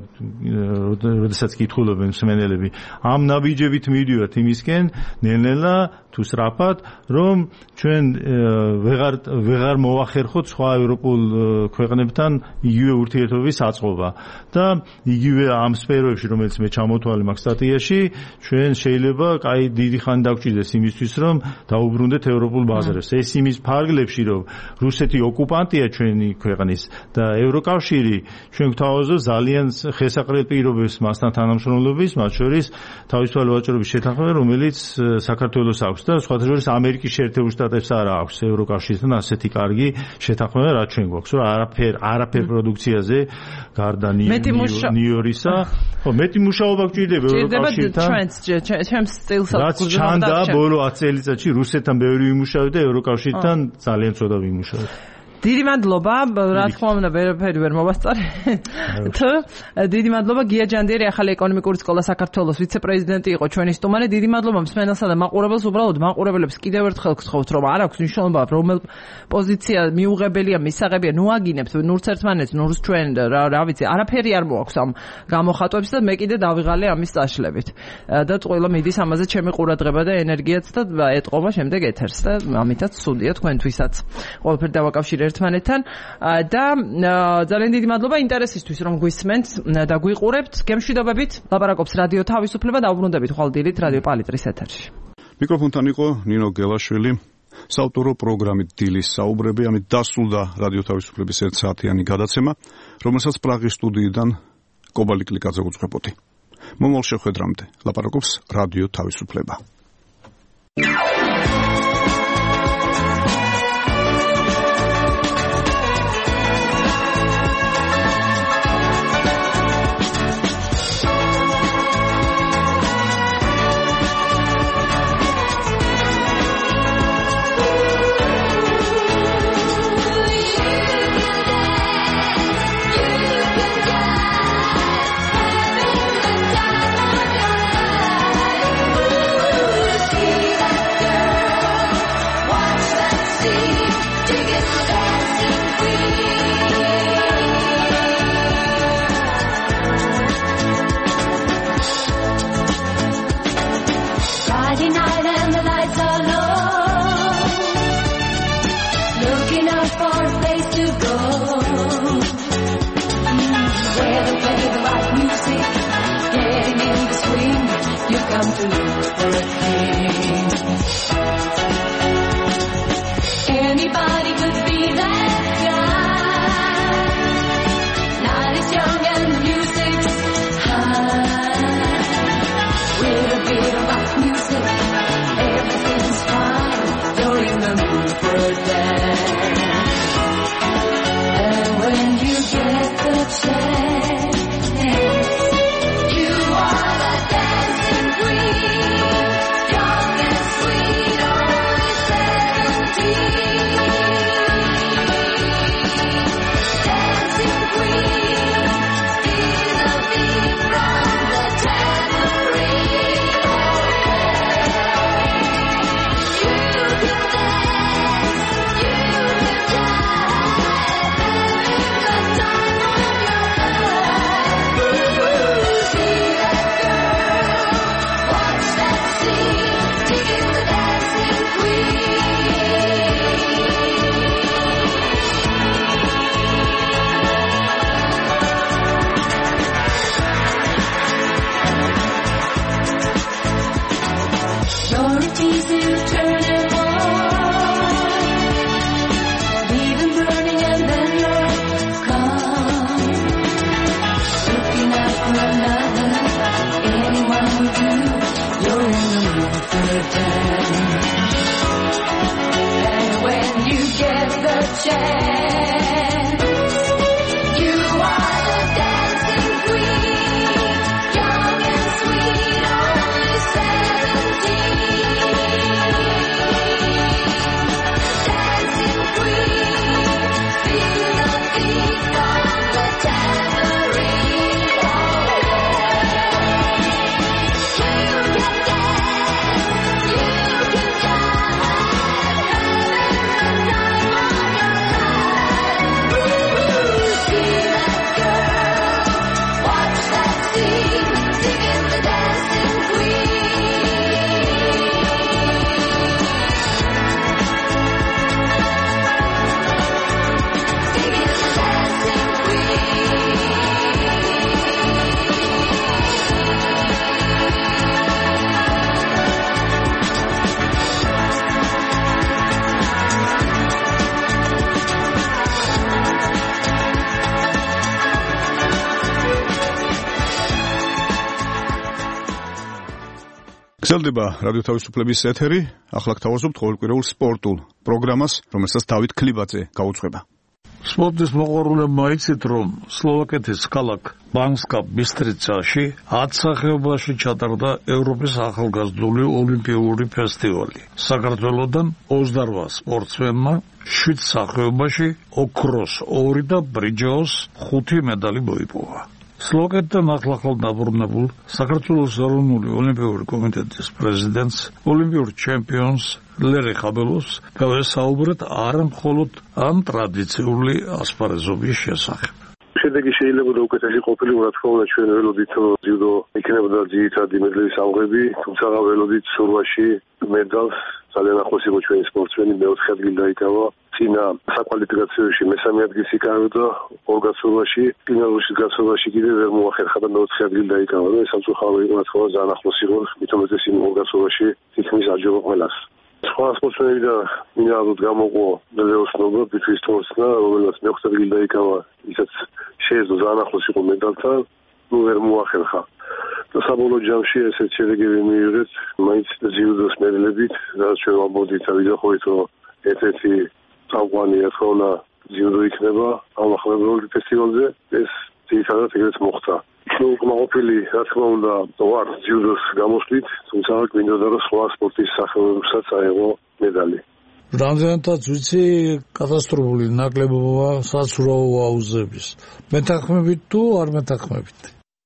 S3: როდესაც კითხულობენ მსმენელები, ამ ნაბიჯებით მივდივართ იმისკენ, ნელ-ნელა თუ სწრაფად, რომ ჩვენ ვეღარ ვეღარ მოვახერხოთ სხვა ევროპულ ქვეყნებთან იგივე ურთიერთობების აწყობა და იგივე ამ სფეროებში, რომელიც მე ჩამოთვალე მაგ სტატიაში, ჩვენ შეიძლება კაი დიდი ხანი დაგჭირდეს იმისთვის, რომ დაუბრუნდეთ ევროპულ ბაზარებს. ეს იმის ფარგლებში, რომ რუსეთი ოკუპანტია ჩვენი ქვეყნის და ევროკავშირი ჩვენ გვთავაზობ ძალიან ხესაყრელ პირობებს მასთან თანამშრომლობის, მათ შორის თავისუფალი ვაჭრობის შეთანხმება, რომელიც საქართველოს აქვს და სხვათა შორის ამერიკის შეერთებულ შტატებს არა აქვს ევროკავშირთან ასეთი კარგი შეთანხმება, რაც ჩვენ გვაქვს, რომ არაფერ არაფერ პროდუქციაზე გარდა ნიორისა, ხო, მეტი მუშაობა გვჭირდება ევროკავშირთან.
S2: ჩვენს სტილსაც
S3: რაც ჩანდა ბოლო ათი წელიწადში რუსეთთან ბევრი ვიმუშავეთ და ევროკავშირთან ძალიან ცოტა ვიმუშავეთ.
S2: დიდი მადლობა, რა თქმა უნდა, ვერაფერი ვერ მოვასწარე. თუ დიდი მადლობა გია ჯანდიერი, ახალი ეკონომიკური სკოლა საქართველოს ვიცე-პრეზიდენტი იყო ჩვენი სტუმარი. დიდი მადლობა მსმენელსა და მაყურებელს, უბრალოდ მაყურებელებს კიდევ ერთხელ გთხოვთ, რომ არ აქვს მნიშვნელობა, რომელ პოზიცია მიუღებელია, მისაღებია, ნუ აგინებთ, ნურც ერთმანეთს, ნურს ჩვენ, რა, რა ვიცი, არაფერი არ მოაქვს ამ გამოხატვებს და მე კიდე დავიღალე ამის წაშლებით. და ყველა მიდის ამაზე ჩემი ყურადღება და ენერგიაც და ეტყობა შემდეგ ეთერს და ამითაც სუდია თქვენთვისაც. ყველაფერი დავაკავშირე ერთმანეთთან და ძალიან დიდი მადლობა ინტერესისთვის რომ გვისმენთ და გვიყურებთ. გემშვიდობებით, ლაპარაკობს რადიო თავისუფლება და უბრუნდებით ხვალდილით რადიო პალიტრის ეთერში.
S1: მიკროფონთან იყო ნინო გელაშვილი. საავტორო პროგრამით დილის საუბრები, ამით დასრულდა რადიო თავისუფლების ერთ საათიანი გადაცემა, რომელსაც პრაღის სტუდიიდან კობალი კლიკაძე უძღვებოდი. მომავალ შეხვედრამდე ლაპარაკობს რადიო თავისუფლება.
S6: Anybody could be that guy. Not as young and music's high. With a bit of rock music, everything's fine. Don't remember. And when you get the chance, you are the dancing queen, young and sweet, only seventeen. Dancing queen, feel the beat from the tambourine. Oh, yeah. You can dance, you can jive, having the time of your life. Ooh, see that girl, watch that scene, singing the dancing queen. Singing the dancing queen.
S1: გრძელდება რადიო თავისუფლების ეთერი. ახლა გთავაზობთ ყოველკვირეულ სპორტულ პროგრამას, რომელსაც დავით ქლიბაძე გაუძღვება.
S7: სპორტის მოყვარულებმა იცით, რომ სლოვაკეთის ქალაქ ბანსკა-ბისტრიცაში ათ სახეობაში ჩატარდა ევროპის ახალგაზრდული ოლიმპიური ფესტივალი. საქართველოდან ოცდაოთხ სპორტსმენმა შვიდ სახეობაში ოქროს ორი და ბრინჯაოს ხუთი медали მოიპოვა. სლოვაკეთთან ახლახალ დაბრუნებულ საქართველოს ეროვნული ოლიმპიური კომიტეტის პრეზიდენტს, ოლიმპიურ ჩემპიონს ლერე ხაბელოვს გავესაუბრეთ არა მხოლოდ ამ ტრადიციული ასპარეზობის შესახებ.
S5: შედეგი შეიძლება უკეთესი ყოფილიყო, რა თქმა უნდა, ჩვენ ველოდით ჯუდო იქნებოდა ძირითადი მედლის ამღები, თუმცა ველოდით სურვაში მედალს ძალიან ახლოს იყო ჩვენი სპორტსმენი, მეოთხე ადგილი დაიკავა. წინა საკვალიფიკაციოში მესამე ადგილს იკავებდა ორ გასურვაში, ფინალურში გასურვაში კიდევ ვერ მოახერხა და მეოთხე ადგილი დაიკავა. ეს სამწუხარო იყო, რა თქმა უნდა, ძალიან ახლოს იყო, მithometes იმ ორ გასურვაში თითქმის აჯობა ყველას. სხვა სპორტსმენები და მინიმალურად გამოყო ლეოსნობა, ბიჭვისტოსნა, რომელსაც მეოთხე ადგილი დაიკავა, ისაც შეეძლო ძალიან ახლოს იყო მედალთან, ნუ ვერ მოახერხა. და საბოლოო ჯამში ესეთ შედეგები მიიღეთ, მაინც ჯიუდოს მედლებით, რაც ჩვენ ვამბობდით და ვიდეოხობით, რომ ერთ-ერთი წამყვანი ახლა ჯიუდო იქნება ამ ახალგაზრდული ფესტივალზე, ეს ძირითადად ეგრეთ მოხდა. ნუ კმაყოფილი, რა თქმა უნდა, ვარ ჯიუდოს გამოსვლით, თუმცა გვინდოდა რომ სხვა სპორტის სახეობებსაც აიღო медали.
S7: რამდენადაც ვიცი, კატასტროფული ნაკლებობა საცურაო აუზების. მეთანხმებით თუ არ მეთანხმებით?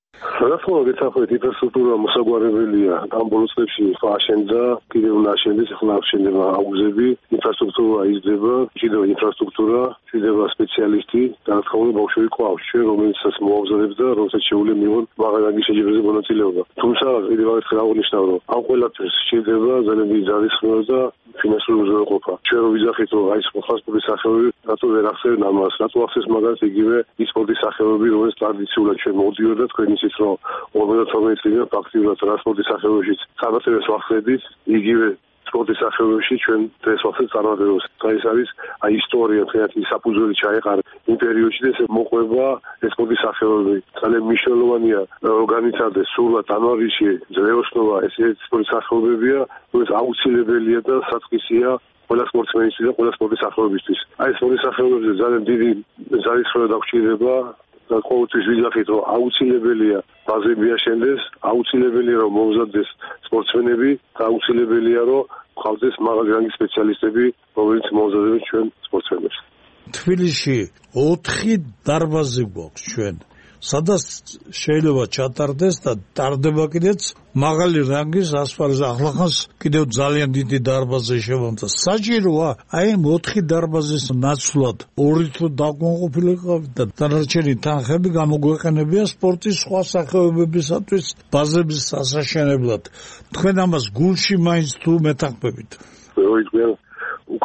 S5: რა თქმა უნდა, გეთანხმებით, ინფრასტრუქტურა მოსაგვარებელია. ამ ბოლო წლებში აშენდა, კიდევ უნდა აშენდეს, ახლა აშენდება აუზები, ინფრასტრუქტურა იზრდება, კიდევ ინფრასტრუქტურა, იზრდება სპეციალისტი, და რა თქმა უნდა, ბავშვები ყავს ჩვენ, რომელსაც მოავზარებს და რომელსაც შეუძლია მიიღონ მაღალი რანგის შეჯიბრებზე მონაწილეობა. თუმცა კიდევ ერთხელ აღნიშნავ, რომ ამ ყველაფერს შეიძლება ძალიან დიდი ძალისხმევა და ფინანსური უზრუნველყოფა. ჩვენ რომ ვიძახით, რომ აი სპორტის სახეობები, რატო ვერ ახსენებთ ამას, რატო ახსენს მაგას იგივე ის სპორტის სახეობები, რომელიც ტრადიციულად ჩვენ მოვდიოდა, თქვენ იცით, რომ ორმოცდათორმეტ წლიდან ფაქტიურად რა სპორტის სახეობებშიც წარმატებას ვახსენებთ, იგივე სპორტის სახეობებში ჩვენ დღეს ვახსენებთ წარმატებას. ეს არის აი ისტორია, თეატრი საფუძველი ჩაეყარა იმ პერიოდში და ეს მოყვება ეს სპორტის სახეობები. ძალიან მნიშვნელოვანია რომ განიცადეს სრულად ანალიზი, ძლევოსნობა, ეს სპორტის სახეობებია, რომელიც აუცილებელია და საწყისია ყველა სპორტსმენისთვის და ყველა სპორტის სახეობისთვის. აი სპორტის სახეობებზე ძალიან დიდი ძალისხმევა დაგჭირდება. და ყოველთვის ვიძახით, რომ აუცილებელია ბაზები აშენდეს, აუცილებელია რომ მომზადდეს სპორტსმენები და აუცილებელია რომ ყავდეს მაღალი რანგის სპეციალისტები, რომელიც მომზადებენ ჩვენ სპორტსმენებს.
S7: თბილისში ოთხი დარბაზი გვაქვს ჩვენ, სადაც შეიძლება ჩატარდეს და ტარდება კიდეც მაღალი რანგის ასპარეზი. ახლახანს კიდევ ძალიან დიდი დარბაზი შემომწა. საჭიროა აი ამ ოთხი დარბაზის ნაცვლად ორი თუ დაკმაყოფილიყავ და დანარჩენი თანხები გამოგვეყენებია სპორტის სხვა სახეობებისათვის ბაზების ასაშენებლად. თქვენ ამას გულში მაინც თუ მეთანხმებით?
S5: როიტყვიან უკან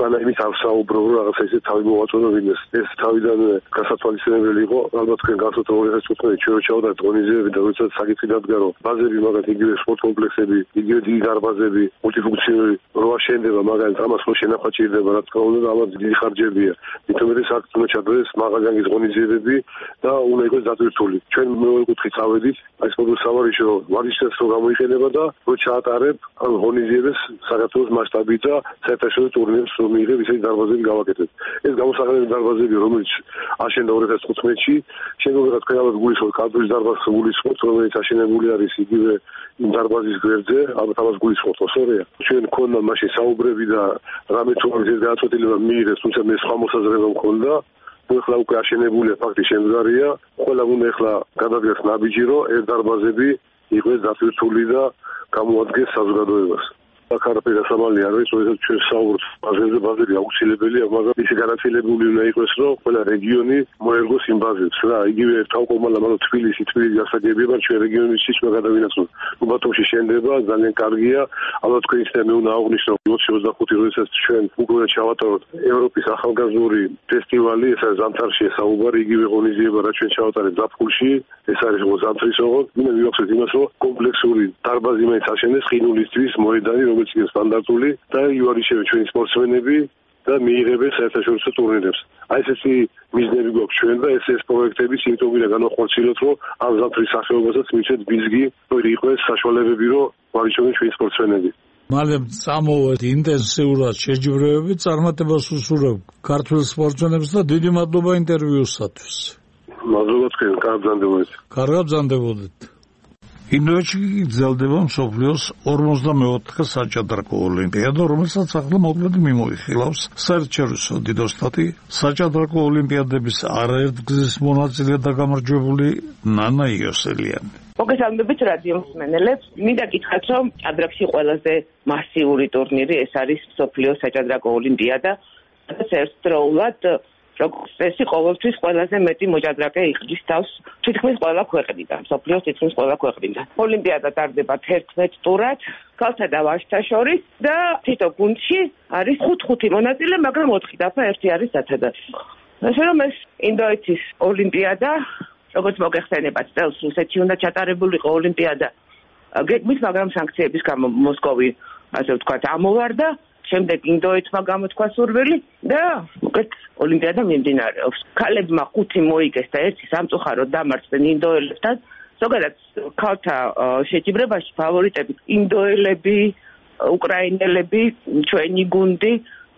S5: უკანა იმის არ საუბრო, რომ რაღაცა ისე თავი მოვაწოდო ვინმეს. ეს თავიდან გასათვალისწინებელი იყო. ალბათ თქვენ გახსოვთ ორი ათას თხუთმეტი ჩეოჩაო და ღონისძიებები და როდესაც საკითხი დადგა, რომ ბაზები, მაგათ იგივე სპორტ კომპლექსები, იგივე დიდი დარბაზები, მულტიფუნქციონალური რო აშენდება, მაგალითად ამას რო შენახვა ჭირდება, რა თქმა უნდა, ამას დიდი ხარჯებია. თუმცა ეს აქ უნდა ჩადდეს მაღალგანგის ღონისძიებები და უნდა იყოს დატვირთული. ჩვენ მეორე კუთხით წავედით, აი სპორტულ სავარიშო ვარიშას რო გამოიყენება და რო ჩაატარებ ამ ღონისძიებებს საქართველოს მასშტაბით და საერთაშორისო ტურნირებს რომ მიიღებ, ისეთი დარბაზები გავაკეთებ. ეს გამოსახულებელი დარბაზები, რომელიც აშენდა ორი ათას თხუთმეტში, შემდგომად თქვენ ალბათ გულისხმობთ კალთურის დარბაზს გულისხმობთ, რომელიც აშენებული არის იგივე იმ დარბაზის გვერდზე, ალბათ ამას გულისხმობთ, სწორია. ჩვენ მქონდა მაშინ საუბრები და რამე თუ არის ეს გადაწყვეტილება მიიღეს, თუმცა მე სხვა მოსაზრება მქონდა. ახლა უკვე აშენებულია, ფაქტი შემდგარია. ყველა უნდა ახლა გადადგეს ნაბიჯი, რომ ეს დარბაზები იყოს დატვირთული და გამოადგეს საზოგადოებას. აქ არაფერი დასამალი არ არის, როდესაც ჩვენ საუბრობთ ბაზებზე, ბაზები აუცილებელია, მაგრამ ისე განაწილებული უნდა იყოს, რომ ყველა რეგიონი მოერგოს იმ ბაზებს რა. იგივე თავკომალა, მაგრამ თბილისი, თბილისი გასაგებია, მაგრამ ჩვენ რეგიონის სიჩქარე გადავინაცვლოთ. ბათუმში შენდება, ძალიან კარგია. ალბათ თქვენ ისე მე უნდა აღვნიშნო, ოცი ოცდახუთი როდესაც ჩვენ უკვე ჩავატაროთ ევროპის ახალგაზრდული ფესტივალი, ეს არის ზამთარში საუბარი, იგივე ღონისძიება, რაც ჩვენ ჩავატარებთ ზაფხულში, ეს არის ზამთრის ოღონდ. მინდა მივახსენოთ იმას, რომ კომპლექსური დარბაზი მაინც აშენეს ყინულისთვის მოედანი, რომელიც είναι სტანდარტული და იუარიშებენ ჩვენი სპორტსმენები და მიიღებენ საერთაშორისო ტურნირებს. აი ესეთი მიზნები გვაქვს ჩვენ და ეს ეს პროექტები სიმპტომია განახორციელოთ, რომ ამ ზამთრის სახეობასაც მიცეთ ბიზგი, რომ იყოს საშუალებები, რომ ვარიშობენ ჩვენი სპორტსმენები.
S7: მალე წამოვეთ ინტენსიურად შეჯიბრებები, წარმატებას უსურვებ ქართულ სპორტსმენებს და დიდი მადლობა ინტერვიუსათვის.
S5: მადლობა თქვენ, კარგად ბრძანდებოდეთ.
S7: კარგად ბრძანდებოდეთ. ინდოეთში გრძელდება მსოფლიოს ორმოცდამეოთხე საჭადრაკო ოლიმპიადა, რომელსაც ახლა მოკლედ მიმოიხილავს საერთაშორისო დიდოსტატი საჭადრაკო ოლიმპიადების არაერთგზის მონაწილე და გამარჯვებული ნანა იოსელიანი.
S8: მოგესალმებით რადიო მსმენელებს. მინდა გითხრათ, რომ ჭადრაკში ყველაზე მასიური ტურნირი ეს არის მსოფლიოს საჭადრაკო ოლიმპიადა, სადაც ერთდროულად როგორც წესი ყოველთვის ყველაზე მეტი მოჭადრაკე იხდის თავს თითქმის ყველა ქვეყნიდან, მსოფლიოს თითქმის ყველა ქვეყნიდან. ოლიმპიადა ტარდება თერთმეტ ტურად, ქალთა და ვაჟთა შორის და თითო გუნდში არის ხუთ-ხუთი მონაწილე, მაგრამ ოთხი დაფა ერთი არის სათადარიგო. ასე რომ ეს ინდოეთის ოლიმპიადა, როგორც მოგეხსენებათ, წელს რუსეთში უნდა ჩატარებულიყო ოლიმპიადა გეგმით, მაგრამ სანქციების გამო მოსკოვი, ასე ვთქვათ, ამოვარდა. შემდეგ ინდოეთმა გამოთქვა სურვილი და უკეთ ოლიმპიადა მიმდინარეობს. ქალებმა ხუთი მოიგეს და ერთი სამწუხაროდ დამარცხდნენ ინდოელებთან. ზოგადად ქალთა შეჯიბრებაში ფავორიტები ინდოელები, უკრაინელები, ჩვენი გუნდი,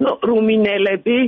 S8: რუმინელები,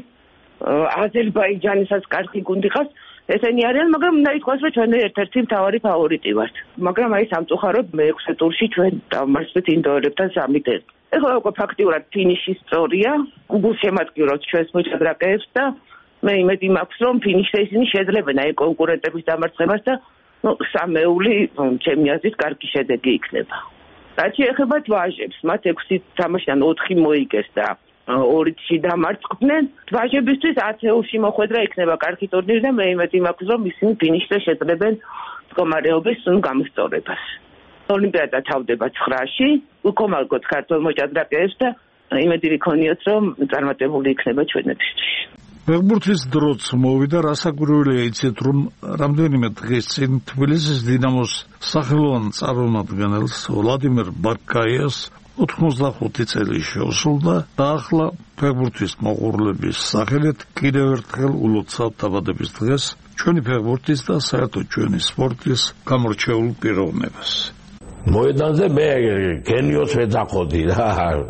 S8: აზერბაიჯანისაც კარგი გუნდი ყავს. ესენი არიან, მაგრამ უნდა ითქვას, რომ ჩვენ ერთ-ერთი მთავარი ფავორიტი ვართ. მაგრამ აი სამწუხაროდ მეექვსე ტურში ჩვენ დავმარცხეთ ინდოელებთან სამი ერთ. ეხლა უკვე ფაქტიურად ფინიში სწორია, გულშემატკივრობთ ჩვენს მოჭადრაკეებს და მე იმედი მაქვს, რომ ფინიშზე ისინი შეძლებენ აი კონკურენტების დამარცხებას და ნუ სამეული ჩემი აზრით კარგი შედეგი იქნება. რაც შეეხება ვაჟებს, მათ ექვსი თამაშიდან ოთხი მოიგეს და ორიც დამარცხდნენ. ვაჟებისთვის ათეულში მოხვედრა იქნება კარგი ტურნირი და მე იმედი მაქვს, რომ ისინი ფინიშზე შეძლებენ მდგომარეობის გამოსწორებას. ოლიმპიადა თავდება ცხრაში, უკომალგოთ ქართულ მოჭადრაკეებს და იმედი ვიქონიოთ, რომ წარმატებული იქნება ჩვენებისთვის.
S7: ფეხბურთის დროც მოვიდა, რასაკვირველია იცით, რომ რამდენიმე დღის წინ თბილისის დინამოს სახელოვან წარმომადგენელს ვლადიმერ ბარკაიას ოთხმოცდახუთი წელი შეუსრულდა და ახლა ფეხბურთის მოყვარულების სახელით კიდევ ერთხელ ულოცავთ დაბადების დღეს ჩვენი ფეხბურთის და საერთოდ ჩვენი სპორტის გამორჩეულ პიროვნებას.
S9: მოედანზე მე გენიოს ვეძახოდი რა.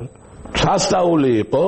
S9: ჩასწაული იყო,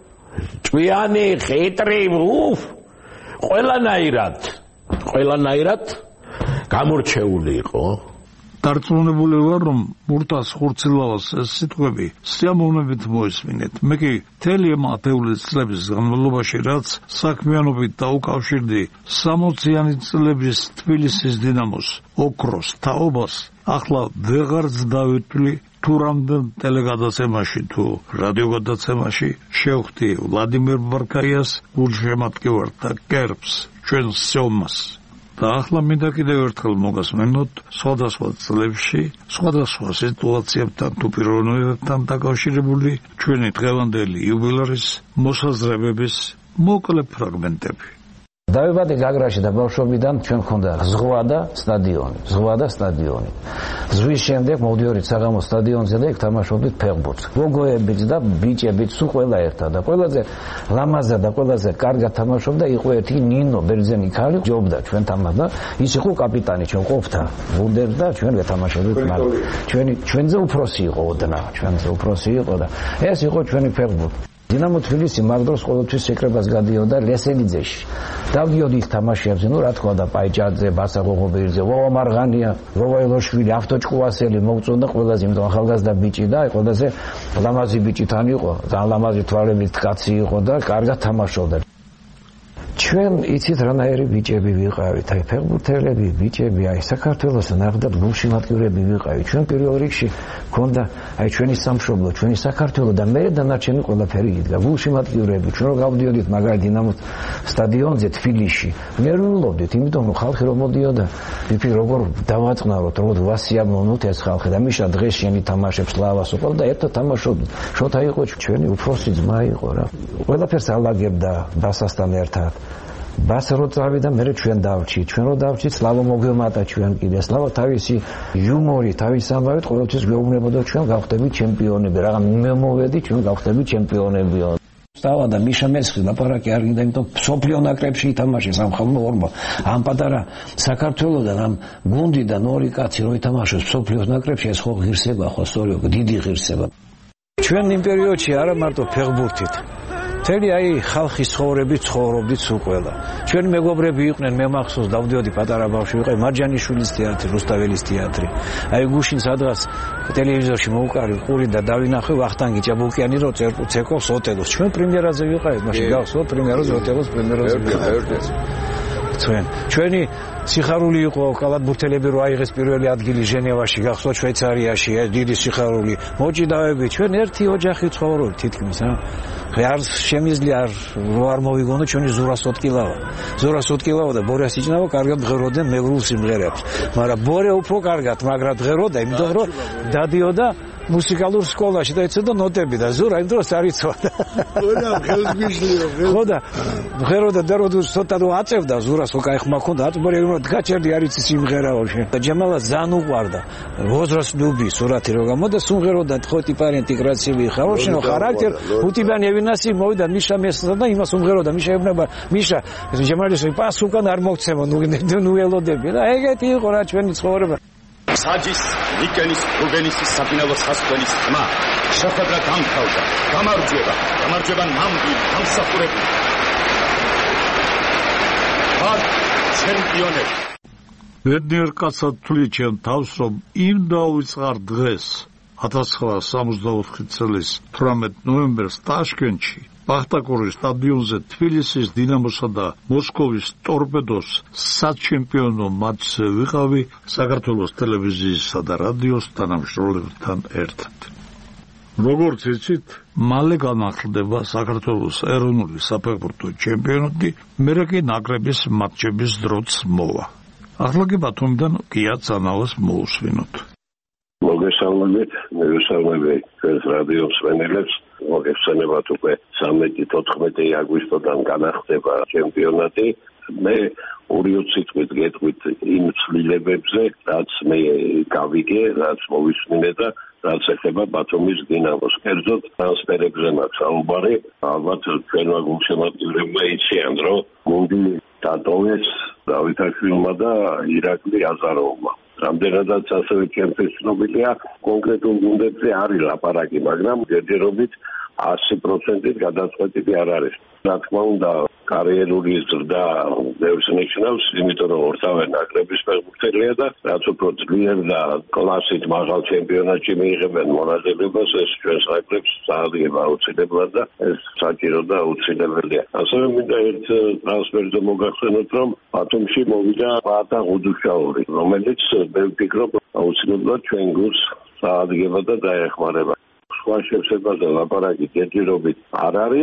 S9: ჭვიანი, ხიტრი, უფ, ყველანაირად, ყველანაირად გამორჩეული იყო.
S7: დარწმუნებული ვარ, რომ მურტას ხურცილავას ეს სიტყვები სიამოვნებით მოესმინეთ. მე კი მთელი ამ ათეული წლების განმავლობაში, რაც საქმიანობით დაუკავშირდი სამოციანი წლების თბილისის დინამოს ოქროს თაობას, ახლა ვეღარ დავეთვლი თუ რამდენ ტელეგადაცემაში თუ რადიოგადაცემაში შევხვდი ვლადიმერ ბარკაიას გულშემატკივარ და კერპს ჩვენს სიომას. და ახლა მინდა კიდევ ერთხელ მოგასმენოთ სხვადასხვა წლებში, სხვადასხვა სიტუაციებთან თუ პიროვნებებთან დაკავშირებული ჩვენი დღევანდელი იუბილერის მოსაზრებების მოკლე ფრაგმენტები.
S10: დავიბადე გაგრაში და ბავშვობიდან ჩვენ ქონდა ზღვა და სტადიონი, ზღვა და სტადიონი. ზღვის შემდეგ მოვდიოდით საღამოს სტადიონზე და იქ თამაშობდით ფეხბურთს. გოგოებიც და ბიჭებიც სულ ყველა ერთად და ყველაზე ლამაზად და ყველაზე კარგად თამაშობდა იყო ერთი ნინო ბერძენი ქალი, ჯობდა ჩვენთან და ის იყო კაპიტანი ჩვენ ყოფთა. ვუნდერს და ჩვენ ვეთამაშებდით მაგრამ ჩვენი ჩვენზე უფროსი იყო ოდნა, ჩვენზე უფროსი იყო და ეს იყო ჩვენი ფეხბურთი. დინამო თბილისი მაგ დროს ყოველთვის შეკრებას გადიოდა ლესელიძეში. დავდიოდი იქ თამაშებზე, ნუ რა თქვა და პაიჭაძე, ბასა ღოღობირძე, ვოვა მარღანია, ვოვა ელოშვილი, ავტოჭკუასელი მოგწონდა ყველაზე, იმიტომ ახალგაზრდა ბიჭი და ყველაზე ლამაზი ბიჭი თან იყო, ძალიან ლამაზი თვალებით კაცი იყო და კარგად თამაშობდა. ჩვენ იცით რანაირი ბიჭები ვიყავით, აი ფეხბურთელები, ბიჭები, აი საქართველოსთან ნახდათ გულშემატკივრები ვიყავით. ჩვენ პირველ რიგში ქონდა აი ჩვენი სამშობლო, ჩვენი საქართველო და მე დანარჩენი ყველაფერი იდგა. გულშემატკივრები, ჩვენ რო გავდიოდით მაგალითად დინამოს სტადიონზე თბილისში, მე ვლობდით, იმიტომ რომ ხალხი რომ მოდიოდა, ვიფიქრე როგორ დავაწყნაროთ, როგორ ვასიამოვნოთ ეს ხალხი და მიშა დღეს შენი თამაშებს ლავას უყავ და ერთად თამაშობდით. შოთა იყო ჩვენი უფროსი ძმა იყო რა. ყველაფერს ალაგებდა ბასასთან ერთად. ბასა რო წავიდა მე ჩვენ დავჭით ჩვენ რო დავჭით სლავა მოგვემატა ჩვენ კიდე სლავა თავისი იუმორი თავის ამბავით ყოველთვის გვეუბნებოდა ჩვენ გავხდებით ჩემპიონები რა მე მოვედი ჩვენ გავხდებით ჩემპიონები სლავა და მიშა მესხი ლაპარაკი არ გინდა იმიტომ სოფლიო ნაკრებში ითამაშეს ამ ხალხმა ორმა ამ პატარა საქართველოსთან ამ გუნდიდან ორი კაცი რო ითამაშეს სოფლიო ნაკრებში ეს ხო ღირსება ხო სწორია დიდი ღირსება ჩვენ იმ პერიოდში არა მარტო ფეხბურთით მთელი აი ხალხის ცხოვრებით ცხოვრობდით სულ ყველა. ჩვენი მეგობრები იყვნენ, მე მახსოვს დავდიოდი პატარა ბავშვი ვიყავი მარჯანიშვილის თეატრი, რუსთაველის თეატრი. აი გუშინ სადღაც ტელევიზორში მოვუკარი ყური და დავინახე ვახტანგი ჭაბუკიანი რო ცეკობს ოტელოს. ჩვენ პრემიერაზე ვიყავით, მაშინ გავსვათ პრემიერაზე ოტელოს პრემიერაზე ვიყავით. ჩვენ ჩვენი სიხარული იყო კალათბურთელები რო აიღეს პირველი ადგილი ჟენევაში, გახსოვთ შვეიცარიაში, ეს დიდი სიხარული. მოჭიდავები, ჩვენ ერთი ოჯახი ცხოვრობთ თითქმის, რა. არ შემიძლია რო არ მოვიგონო ჩვენი ზურას ოტკილავა. ზურას ოტკილავა და ბორას იჭნავა, კარგად ღეროდნენ მეგრულ სიმღერებს. მაგრამ ბორე უფრო კარგად, მაგრამ ღეროდა, იმიტომ რომ დადიოდა მუსიკალურ სკოლაში და ეცოდა ნოტები და ზურა იმ დროს არ იცოდა.
S7: ხოდა ხელს მიშლიო.
S10: ხოდა ღეროდა და რო ცოტა რო აწევდა ზურას ხო кайხ მაქონდა, აწბორი რომ გაჩერდი არ იცი სიმღერაო შენ. და ჯამალა ზან უყარდა. ვოზრას ნუბი სურათი რო გამოდა სუმღეროდა თხოთი პარენტი კრასივი ხარო შენ ხარაქტერ უთიბანი ევინასი მოვიდა მიშა მესდა და იმას უმღეროდა მიშა ევნება მიშა ჯამალის პას უკან არ მოგცემო ნუ ნუ ელოდები და ეგეთი იყო რა ჩვენი ცხოვრება.
S11: საჯის ნიკენის რუბენისის საფინალო სასწვენის ხმა შეხვედრა დამთავრდა გამარჯვება გამარჯვება ნამდვილ დამსახურებული ვარ ჩემპიონები
S7: ბედნიერ კაცად თვლი ჩემ თავს რომ იმ დავიწყარ დღეს ათას ცხრაასი სამოცდაოთხი წლის თვრამეტ ნოემბერს ტაშკენტში ბახტაკურის სტადიონზე თბილისის დინამოსა და მოსკოვის ტორპედოს საჩემპიონო მატჩზე ვიყავი საქართველოს ტელევიზიისა და რადიოს თანამშრომლებთან ერთად. როგორც იცით, მალე განახლდება საქართველოს ეროვნული საფეხბურთო ჩემპიონატი, მერე კი ნაკრების მატჩების დროც მოვა. ახლა კი ბათუმიდან გია წანალას მოусვინოთ.
S5: მოგესალმებით, მე ვისალმები ჩვენს რადიო მსმენელებს. მოგესალმებით უკვე ცამეტი თოთხმეტი აგვისტოდან განახდება ჩემპიონატი. მე ორი სიტყვით გეტყვით იმ ცვლილებებზე, რაც მე გავიგე, რაც მოვისმინე და რაც ეხება ბათუმის დინამოს. კერძოდ ტრანსფერებზე მაქვს საუბარი. ალბათ ჩვენმა გულშემატკივრებმა იციან, რომ გუნდი დატოვეს დავითაშვილმა და ირაკლი აზაროვმა. რამდენადაც ასევე ჩემთვის ცნობილია კონკრეტულ გუნდებზე არის ლაპარაკი, მაგრამ ჯერჯერობით ასი პროცენტით გადაწყვეტილი არ არის. რა თქმა უნდა, კარიერული ზრდა ბევრს ნიშნავს, იმიტომ რომ ორთავე ნაკრების ფეხბურთელია და რაც უფრო ძლიერ და კლასით მაღალ ჩემპიონატში მიიღებენ მონაწილეობას, ეს ჩვენს ნაკრებს წააგება აუცილებლად და ეს საჭირო და აუცილებელია. ასევე მინდა ერთ ტრანსფერზე მოგახსენოთ, რომ ბათუმში მოვიდა ბატა ღუდუშაური, რომელიც მე ვფიქრობ აუცილებლად ჩვენ გულს წააგება და დაეხმარება. სხვა შევსებაზე ლაპარაკი ჯერჯერობით არ არის.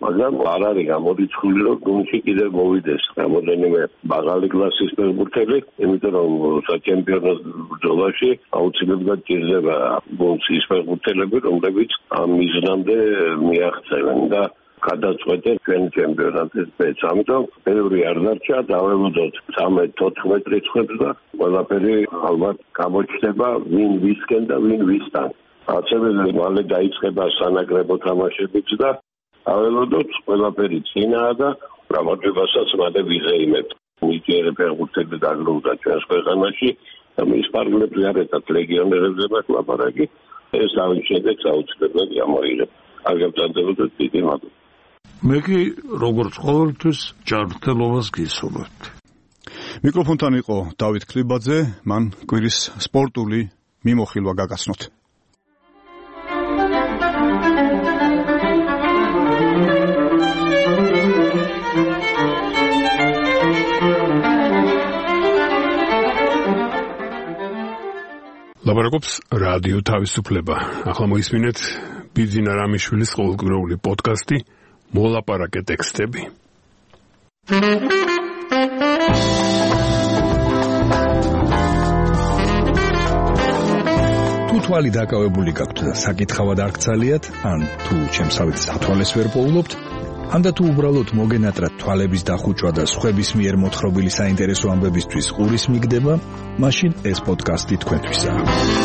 S5: მაგრამ არ არის გამორიცხული, რომ გუნდში კიდევ მოვიდეს რამოდენიმე მაღალი კლასის ფეხბურთელი, იმიტომ რომ საჩემპიონო ბრძოლაში აუცილებლად ჭირდება გუნდში ის ფეხბურთელები, რომლებიც ამ მიზნამდე მიაღწევენ და გადაწყვეტენ ჩვენ ჩემპიონატის ბეჭს. ამიტომ ბევრი არ დარჩა, დავებოდოთ ცამეტ ოთხმეტ რიცხვებს და ყველაფერი ალბათ გამოჩნდება ვინ ვისკენ და ვინ ვისთან. ასევე მალე დაიწყება სანაკრებო თამაშებიც და აველოდოთ ყველაფერი წინაა და გამარჯვებასაც მალე ვიზეიმებთ. ნიჭიერი ფეხბურთელი დაგროვდა ჩვენს ქვეყანაში და მის პარკლებზე არ ერთად ლეგიონერებზე მაქვს ლაპარაკი, ეს თავის შედეგს აუცილებლად გამოიღებს. აგებწადებოდეთ დიდი მადლობა.
S7: მე კი როგორც ყოველთვის ჯანმრთელობას გისურვებთ.
S1: მიკროფონთან იყო დავით ქლიბაძე, მან კვირის სპორტული მიმოხილვა გაგაცნოთ.
S12: ლაპარაკობს რადიო თავისუფლება. ახლა მოისმინეთ ბიძინა რამიშვილის ყოველკვირეული პოდკასტი მოლაპარაკე ტექსტები.
S13: თუ თვალი დაკავებული გაქვთ და საკითხავად არ გცალიათ, ან თუ ჩემსავით სათვალეს ვერ პოულობთ, ან და თუ უბრალოდ მოგენატრათ თვალების დახუჭვა და სხვების მიერ მოთხრობილი საინტერესო ამბებისთვის ყურის მიგდება, მაშინ ეს პოდკასტი თქვენთვისაა.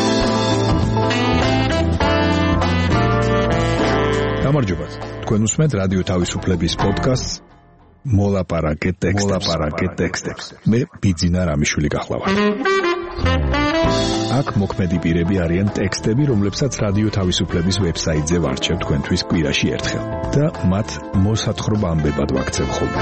S13: გამარჯობათ. თქვენ უსმენთ რადიო თავისუფლების პოდკასტს მოლაპარაკე ტექსტებს. მე ბიძინა რამიშვილი გახლავართ. აქ მოქმედი პირები არიან ტექსტები, რომლებსაც რადიო თავისუფლების ვებსაიტზე ვარჩევ თქვენთვის კვირაში ერთხელ და მათ მოსათხრობ ამბებად ვაქცევ ხოლმე.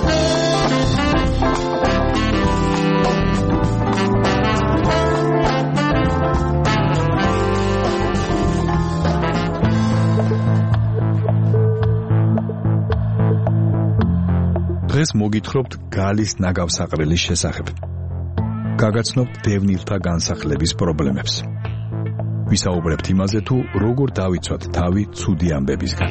S13: დღეს მოგითხრობთ გალის ნაგავსაყრელის შესახებ. გაგაცნობთ დევნილთა განსახლების პრობლემებს. ვისაუბრებთ იმაზე, თუ როგორ დავიცვათ თავი ცუდი ამბებისგან.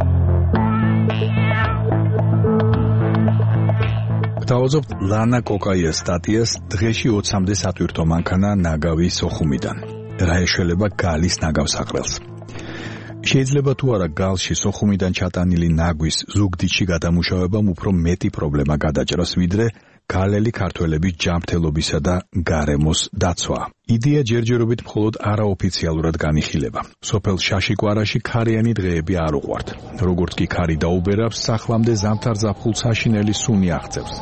S13: გთავაზობთ ლანა კოკაიას სტატიას დღეში ოცამდე სატვირთო მანქანა ნაგავი სოხუმიდან. რა ეშველება გალის ნაგავსაყრელს. შეიძლება თუ არა გალში სოხუმიდან ჩატანილი ნაგვის ზუგდიდში გადამუშავებამ უფრო მეტი პრობლემა გადაჭრას, ვიდრე გალელი ქართველების ჯანმრთელობისა და გარემოს დაცვა. იდეა ჯერჯერობით მხოლოდ არაოფიციალურად განიხილება. სოფელ შაშიკვარაში ქარიანი დღეები არ უყვართ. როგორც კი ქარი დაუბერავს, სახლამდე ზამთარ ზაფხულს საშინელი სუნი აღწევს.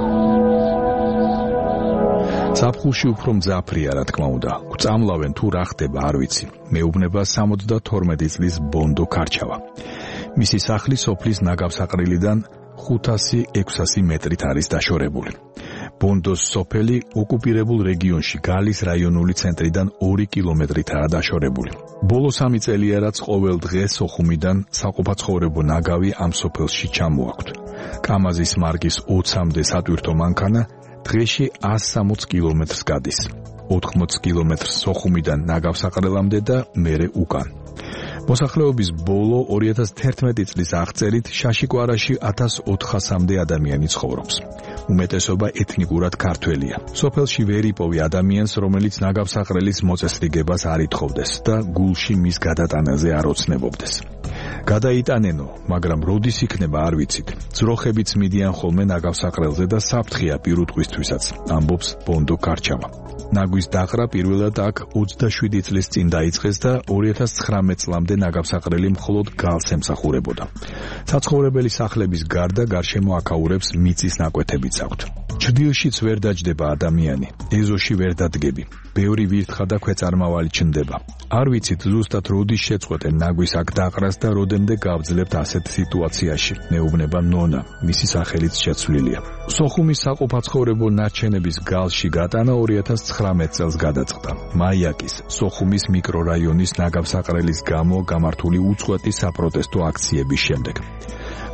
S13: ზაფხულში უფრო მძაფრია, რა თქმა უნდა. გვწამლავენ თუ რა ხდება, არ ვიცი. მეუბნება სამოცდათორმეტი წლის ბონდო ქარჩავა. მისი სახლი სოფლის ნაგავსაყრელიდან ხუთასი ექვსასი მეტრით არის დაშორებული. ბონდოს სოფელი ოკუპირებულ რეგიონში გალის რაიონული ცენტრიდან ორი კილომეტრითაა დაშორებული. ბოლო სამი წელია, რაც ყოველ დღე სოხუმიდან საყოფაცხოვრებო ნაგავი ამ სოფელში ჩამოაქვთ. კამაზის მარკის ოცამდე სატვირთო მანქანა დღეში ასი სამოცი კილომეტრს გადის. ოთხმოცი კილომეტრს სოხუმიდან ნაგავსაყრელამდე და მერე უკან. მოსახლეობის ბოლო ორი ათას თერთმეტი წლის აღწერით შაშიკვარაში ათას ოთხასამდე ადამიანი ცხოვრობს. უმეტესობა ეთნიკურად ქართველია. სოფელში ვერ იპოვი ადამიანს, რომელიც ნაგავსაყრელის მოწესრიგებას არ ითხოვდეს და გულში მის გადატანაზე არ ოცნებობდეს. გადაიტანენო, მაგრამ როდის იქნება არ ვიცით. ძროხებიც მიდიან ხოლმე ნაგავსაყრელზე და საფრთხეა პირუტყვისთვისაც, ამბობს ბონდო ქარჩავა. ნაგვის დაყრა პირველად აქ ოცდაშვიდი წლის წინ დაიწყეს და ორი ათას ცხრამეტ წლამდე ნაგავსაყრელი მხოლოდ გალს ემსახურებოდა. საცხოვრებელი სახლების გარდა გარშემო აქაურებს მიწის ნაკვეთებიც აქვთ. ჩრდილშიც ვერ დაჯდება ადამიანი, ეზოში ვერ დადგები. ბევრი ვირთხა და ქვეწარმავალი ჩნდება. არ ვიცით ზუსტად როდის შეწყვეტენ ნაგვის აქ დაყრას და როდემდე გავძლებთ ასეთ სიტუაციაში, მეუბნება ნონა, მისი სახელიც შეცვლილია. სოხუმის საყოფაცხოვრებო ნარჩენების გალში გატანა ორი ათას ცხრამეტ წელს გადაწყდა. მაიაკის, სოხუმის მიკრორაიონის ნაგავსაყრელის გამო გამართული უწყვეტი საპროტესტო აქციების შემდეგ.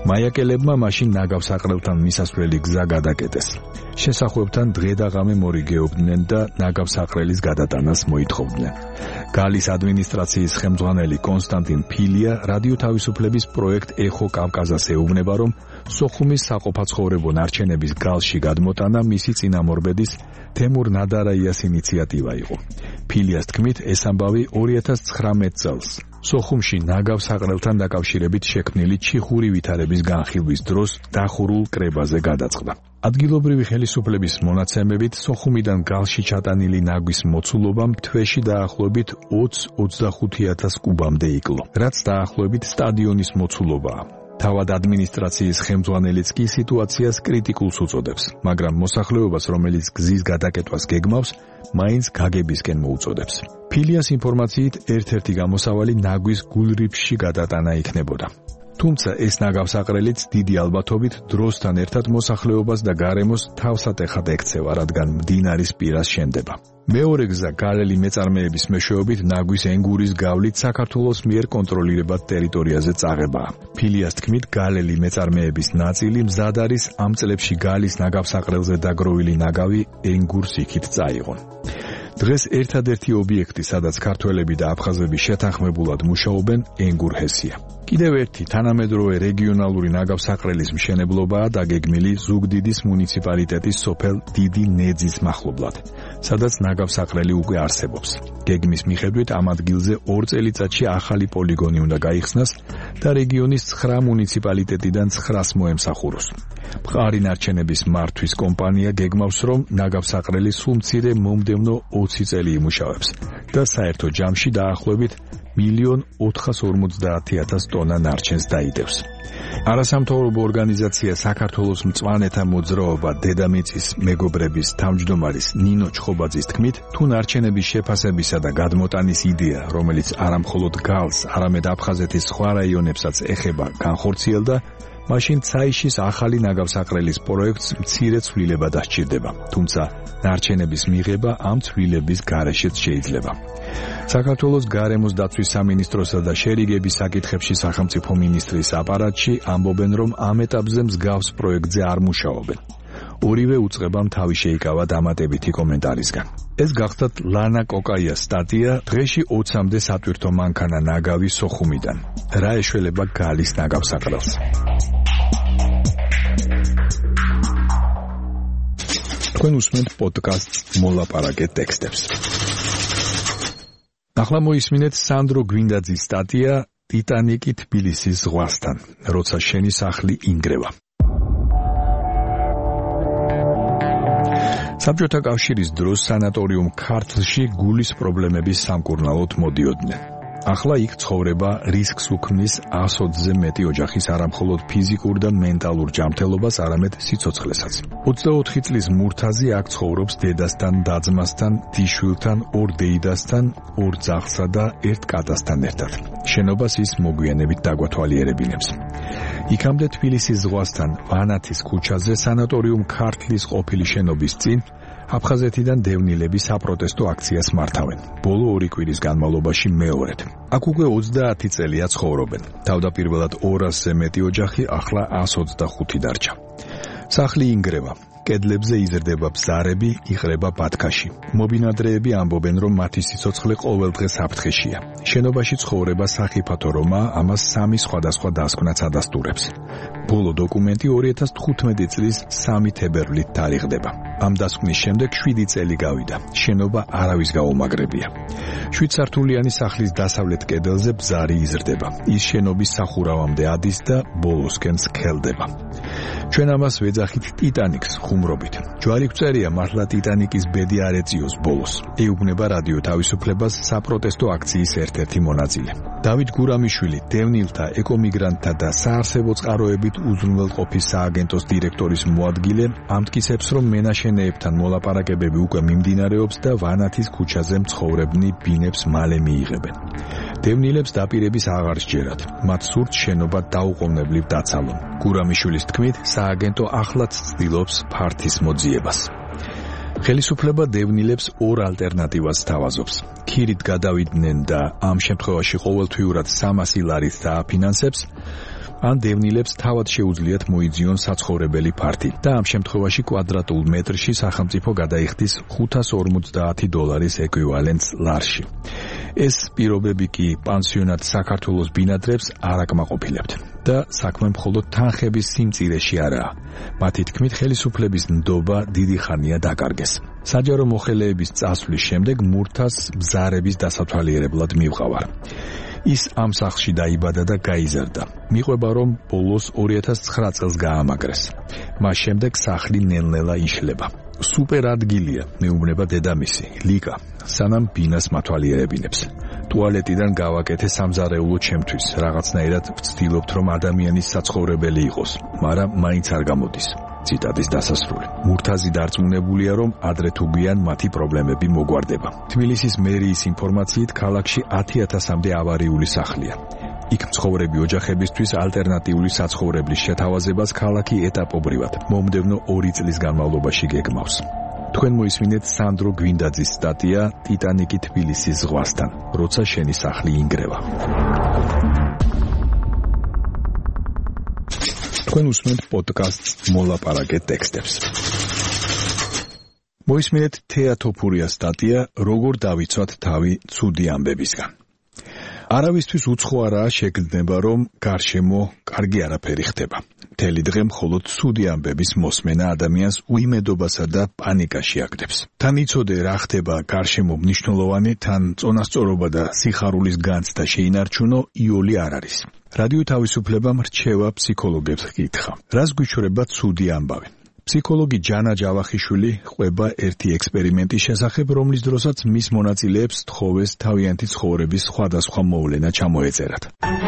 S13: მაიაკელებმა მაშინ ნაგავსაყრელთან მისასვლელი გზა გადაკეტეს. შესახვევთან დღე და ღამე მორიგეობდნენ და ნაგავსაყრელის გადატანას მოითხოვდნენ. გალის ადმინისტრაციის ხელმძღვანელი კონსტანტინ ფილია რადიო თავისუფლების პროექტ ეხო კავკაზას ეუბნება, რომ სოხუმის საყოფაცხოვრებო ნარჩენების გალში გადმოტანა მისი წინამორბედის თემურ ნადარაიას ინიციატივა იყო. ფილიას თქმით, ეს ამბავი ორი ათას ცხრამეტ წელს სოხუმში ნაგავსაყრელთან დაკავშირებით შექმნილი ჩიხური ვითარების განხილვის დროს დახურულ კრებაზე გადაწყდა. ადგილობრივი ხელისუფლების მონაცემებით სოხუმიდან გალში ჩატანილი ნაგვის მოცულობა თვეში დაახლოებით ოცი ოცდახუთი ათას კუბამდე იკლო, რაც დაახლოებით სტადიონის მოცულობაა. თავად ადმინისტრაციის ხელმძღვანელიც კი სიტუაციას კრიტიკულს უწოდებს, მაგრამ მოსახლეობას, რომელიც გზის გადაკეტვას გეგმავს, მაინც გაგებისკენ მოუწოდებს. ფილიას ინფორმაციით ერთ-ერთი გამოსავალი ნაგვის გულრიფში გადატანა იქნებოდა. თუმცა ეს ნაგავსაყრელიც დიდი ალბათობით დროსთან ერთად მოსახლეობას და გარემოს თავსატეხად ექცევა, რადგან მდინარის პირას შენდება. მეორე გზა გალელი მეწარმეების მეშვეობით ნაგვის ენგურის გავლით საქართველოს მიერ კონტროლირებად ტერიტორიაზე წაღებაა. ფილიას თქმით, გალელი მეწარმეების ნაწილი მზად არის ამ წლებში გალის ნაგავსაყრელზე დაგროვილი ნაგავი ენგურს იქით წაიღონ. დღეს ერთადერთი ობიექტი, სადაც ქართველები და აფხაზები შეთანხმებულად მუშაობენ, ენგურ-ჰესია. კიდევ ერთი თანამედროვე რეგიონალური ნაგავსაყრელის მშენებლობაა დაგეგმილი ზუგდიდის მუნიციპალიტეტის სოფელ დიდი ნეძის მახლობლად, სადაც ნაგავსაყრელი უკვე არსებობს. გეგმის მიხედვით ამ ადგილზე ორ წელიწადში ახალი პოლიგონი უნდა გაიხსნას და რეგიონის ცხრა მუნიციპალიტეტიდან ცხრას მოემსახუროს. მყარი ნარჩენების მართვის კომპანია გეგმავს, რომ ნაგავსაყრელი სულ მცირე მომდევნო ოცი წელი იმუშავებს და საერთო ჯამში დაახლოებით მილიონ ოთხას ორმოცდაათი ათას ტონა ნარჩენს დაიდევს. არასამთავრობო ორგანიზაცია საქართველოს მწვანეთა მოძრაობა დედამიწის მეგობრების თავმჯდომარის ნინო ჩხობაძის თქმით, თუ ნარჩენების შეფასებისა და გადმოტანის იდეა, რომელიც არამხოლოდ გალს, არამედ აფხაზეთის სხვა რაიონებსაც ეხება, განხორციელდა, მაშინ ცაიშის ახალი ნაგავსაყრელის პროექტს მცირე ცვლილება დასჭირდება, თუმცა ნარჩენების მიღება ამ ცვლილების გარეშეც შეიძლება. საქართველოს გარემოს დაცვის სამინისტროსა და შერიგების საკითხებში სახელმწიფო მინისტრის აპარატში ამბობენ, რომ ამ ეტაპზე მსგავს პროექტზე არ მუშაობენ. ორივე უწყებამ თავი შეიკავა დამატებითი კომენტარისგან. ეს გახდათ ლანა კოკაიას სტატია დღეში ოცამდე სატვირთო მანქანა ნაგავი სოხუმიდან. რა ეშველება გალის ნაგავსაყრელს? თქვენ უსმენთ პოდკასტს მოლაპარაკე ტექსტებს. ახლა მოისმინეთ სანდრო გვინდაძის სტატია ტიტანიკი თბილისის ზღვასთან, როცა შენი სახლი ინგრევა. საბჭოთა კავშირის დროს სანატორიუმ ქართლში გულის პრობლემების სამკურნალოდ მოდიოდნენ. ახლა იქ ცხოვრება რისკს უქმნის ას ოცზე მეტი ოჯახის არამხოლოდ ფიზიკურ და მენტალურ ჯანმრთელობას, არამედ სიცოცხლესაც. ოცდაოთხი წლის მურთაზი აქ ცხოვრობს დედასთან, და-ძმასთან, დიშვილთან, ორ დეიდასთან, ორ ძაღლსა და ერთ კატასთან ერთად. შენობას ის მოგვიანებით დაგვათვალიერებინებს. იქამდე თბილისის ზღვასთან ვანათის ქუჩაზე სანატორიუმ ქართლის ყოფილი შენობის წინ აფხაზეთიდან დევნილები საპროტესტო აქციას მართავენ. ბოლო ორი კვირის განმავლობაში მეორედ. აქ უკვე ოცდაათი წელია ცხოვრობენ. თავდაპირველად ორასზე მეტი ოჯახი, ახლა ას ოცდახუთი დარჩა. სახლი ინგრევა. კედლებზე იზრდება ბზარები, იყრება ბათქაში. მობინადრეები ამბობენ, რომ მათი სიცოცხლე ყოველდღე საფრთხეშია. შენობაში ცხოვრება სახიფათო რომა, ამას სამი სხვადასხვა დასკვნაც ადასტურებს. ბოლო დოკუმენტი ორი ათას თხუთმეტი წლის სამი თებერვლით თარიღდება. ამ დასკვნის შემდეგ შვიდი წელი გავიდა. შენობა არავის გაუმაგრებია. შვიდსართულიანი სახლის დასავლეთ კედელზე ბზარი იზრდება. ის შენობის სახურავამდე ადის და ბოლოსკენ სქელდება. ჩვენ ამას ვეძახით ტიტანიკს ხუმრობით. ჯვარი გვწერია მართლა ტიტანიკის ბედი არ ეწიოს ბოლოს. ეუბნება რადიო თავისუფლებას საპროტესტო აქციის ერთ-ერთი მონაწილე. დავით გურამიშვილი, დევნილთა, ეკომიგრანტთა და საარსებო წყაროებით უზრუნველყოფის სააგენტოს დირექტორის მოადგილე, ამტკიცებს, რომ მენაშენეებთან მოლაპარაკებები უკვე მიმდინარეობს და ვანათის ქუჩაზე მცხოვრებნი ბინებს მალე მიიღებენ. დევნილებს დაპირების აღარ სჯერათ. მათ სურთ შენობა დაუყოვნებლივ დაცალონ. გურამიშვილის თქმით, სააგენტო ახლაც ცდილობს ფართის მოძიებას. ხელისუფლება დევნილებს ორ ალტერნატივას თავაზობს. ქირით გადავიდნენ და ამ შემთხვევაში ყოველთვიურად სამასი ლარით დააფინანსებს, ან დევნილებს თავად შეუძლიათ მოიძიონ საცხოვრებელი ფართი და ამ შემთხვევაში კვადრატულ მეტრში სახელმწიფო გადაიხდის ხუთას ორმოცდაათი დოლარის ეკვივალენტს ლარში. ეს პირობები კი პანსიონატ საქართველოს ბინადრებს არ აკმაყოფილებთ და საქმე მხოლოდ თანხების სიმწირეში არაა. მათი თქმით, ხელისუფლების ნდობა დიდი ხანია დაკარგეს. საჯარო მოხელეების წასვლის შემდეგ მურთას ბზარების დასათვალიერებლად მივყავარ. ის ამ სახლში დაიბადა და გაიზარდა. მიყვება, რომ ბოლოს ორი ათას ცხრა წელს გაამაგრეს. მას შემდეგ სახლი ნელ-ნელა იშლება. სუპერ ადგილია, მეუბნება დედამისი, ლიკა, სანამ ბინას მათვალიერებინებს. ტუალეტიდან გავაკეთე სამზარეულო ჩემთვის, რაღაცნაირად ვცდილობთ, რომ ადამიანის საცხოვრებელი იყოს, მაგრამ მაინც არ გამოდის. ციტატის დასასრული. მურთაზი დარწმუნებულია, რომ ადრე თუ გვიან მათი პრობლემები მოგვარდება. თბილისის მერიის ინფორმაციით, ქალაქში ათი ათასამდე ავარიული სახლია. იქ მცხოვრები ოჯახებისთვის ალტერნატიული საცხოვრებლის შეთავაზებას ქალაქი ეტაპობრივად მომდევნო ორი წლის განმავლობაში გეგმავს. თქვენ მოისმინეთ სანდრო გვინდაძის სტატია „ტიტანიკი თბილისის ზღვასთან, როცა შენი სახლი ინგრევა“. თქვენ უსმენთ პოდკასტს მოლაპარაკე ტექსტებს. მოისმინეთ თეატოფურიას სტატია „როგორ დავიცვათ თავი ცუდი ამბებისგან“. არავისთვის უცხო არაა შეგრძნება, რომ გარშემო კარგი არაფერი ხდება. მთელი დღე მხოლოდ ცუდი ამბების მოსმენა ადამიანს უიმედობასა და პანიკაში აგდებს. თან იცოდე რა ხდება გარშემო მნიშვნელოვანი, თან წონასწორობა და სიხარულის განცდა შეინარჩუნო იოლი არ არის. რადიო თავისუფლებამ რჩევა ფსიქოლოგებს ჰკითხა. რას გვიჩვენება ცუდი ამბავი? ფსიქოლოგი ჯანა ჯავახიშვილი ყვება ერთი ექსპერიმენტის შესახებ, რომლის დროსაც მის მონაწილეებს თხოვეს თავიანთი ცხოვრების სხვადასხვა მოვლენა ჩამოეწერათ.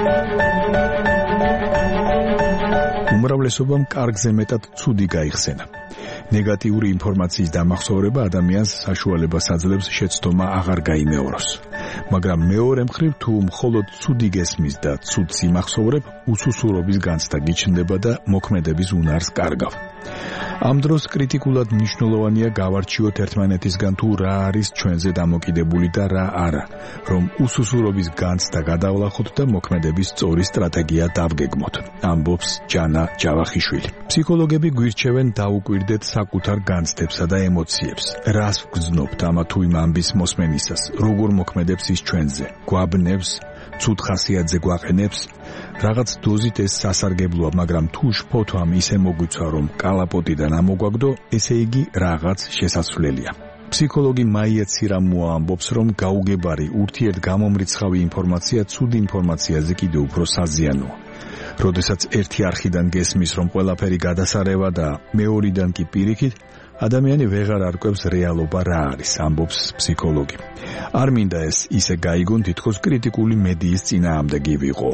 S13: უმრავლესობამ კარგზე მეტად ცუდი გაიხსენა. ნეგატიური ინფორმაციის დამახსოვრება ადამიანს საშუალებას აძლევს შეცდომა აღარ გაიმეოროს. მაგრამ მეორე მხრივ, თუ მხოლოდ ცუდი გესმის და ცუდს იმახსოვრებ, უსუსურობის განცდა გიჩნდება და მოქმედების უნარს კარგავ. ამ დროს კრიტიკულად მნიშვნელოვანია გავარჩიოთ ერთმანეთისგან თუ რა არის ჩვენზე დამოკიდებული და რა არა, რომ უსუსურობის განცდა გადავლახოთ და მოქმედების სწორი სტრატეგია დავგეგმოთ, ამბობს ჯანა ჯავახიშვილი. ფსიქოლოგები გვირჩევენ დაუკვირდეთ საკუთარ განცდებსა და ემოციებს. რას ვგრძნობთ ამა თუ იმ ამბის მოსმენისას, როგორ მოქმედებს ის ჩვენზე, გვაბნევს, ცუდ ხასიათზე გვაყენებს. რაღაც დოზით ეს სასარგებლოა, მაგრამ თუ შფოთვამ ისე მოგვიცვა, რომ კალაპოტიდან ამოგვაგდო, ესე იგი რაღაც შესაძლებელია. ფსიქოლოგი მაია ცირამუა ამბობს, რომ გაუგებარი ურთიერთგამომრიცხავი ინფორმაცია ცუდ ინფორმაციაზე კიდევ უფრო საზიანოა. როდესაც ერთი არხიდან გესმის, რომ ყველაფერი გადასარევა და მეორიდან კი პირიქით, ადამიანი ვეღარ არკვევს რეალობა რა არის, ამბობს ფსიქოლოგი. არ მინდა ეს ისე გაიგონ, თითქოს კრიტიკული მედიის წინააღმდეგი ვიყო.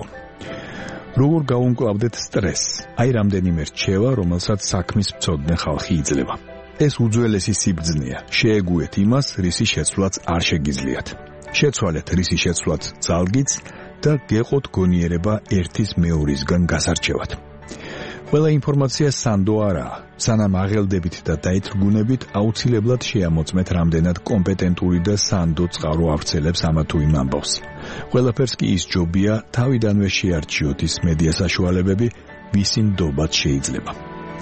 S13: როგორ გაუმკლავდეთ სტრესს? აი რამდენიმე რჩევა, რომელსაც საქმის მცოდნე ხალხი იძლევა. ეს უძველესი სიბრძნეა. შეეგუეთ იმას, რისი შეცვლაც არ შეგიძლიათ. შეცვალეთ რისი შეცვლაც ძალგიც და გეყოთ გონიერება ერთის მეორისგან გასარჩევად. ყველა ინფორმაცია სანდო არაა. სანამ აღელდებით და დაეთრგუნებით, აუცილებლად შეამოწმეთ რამდენად კომპეტენტური და სანდო წყარო ავრცელებს ამა თუ იმ ამბავს. ყველაფერს კი ის ჯობია თავიდანვე შეარჩიოთ ის მედია საშუალებები, ვისი ნდობაც შეიძლება.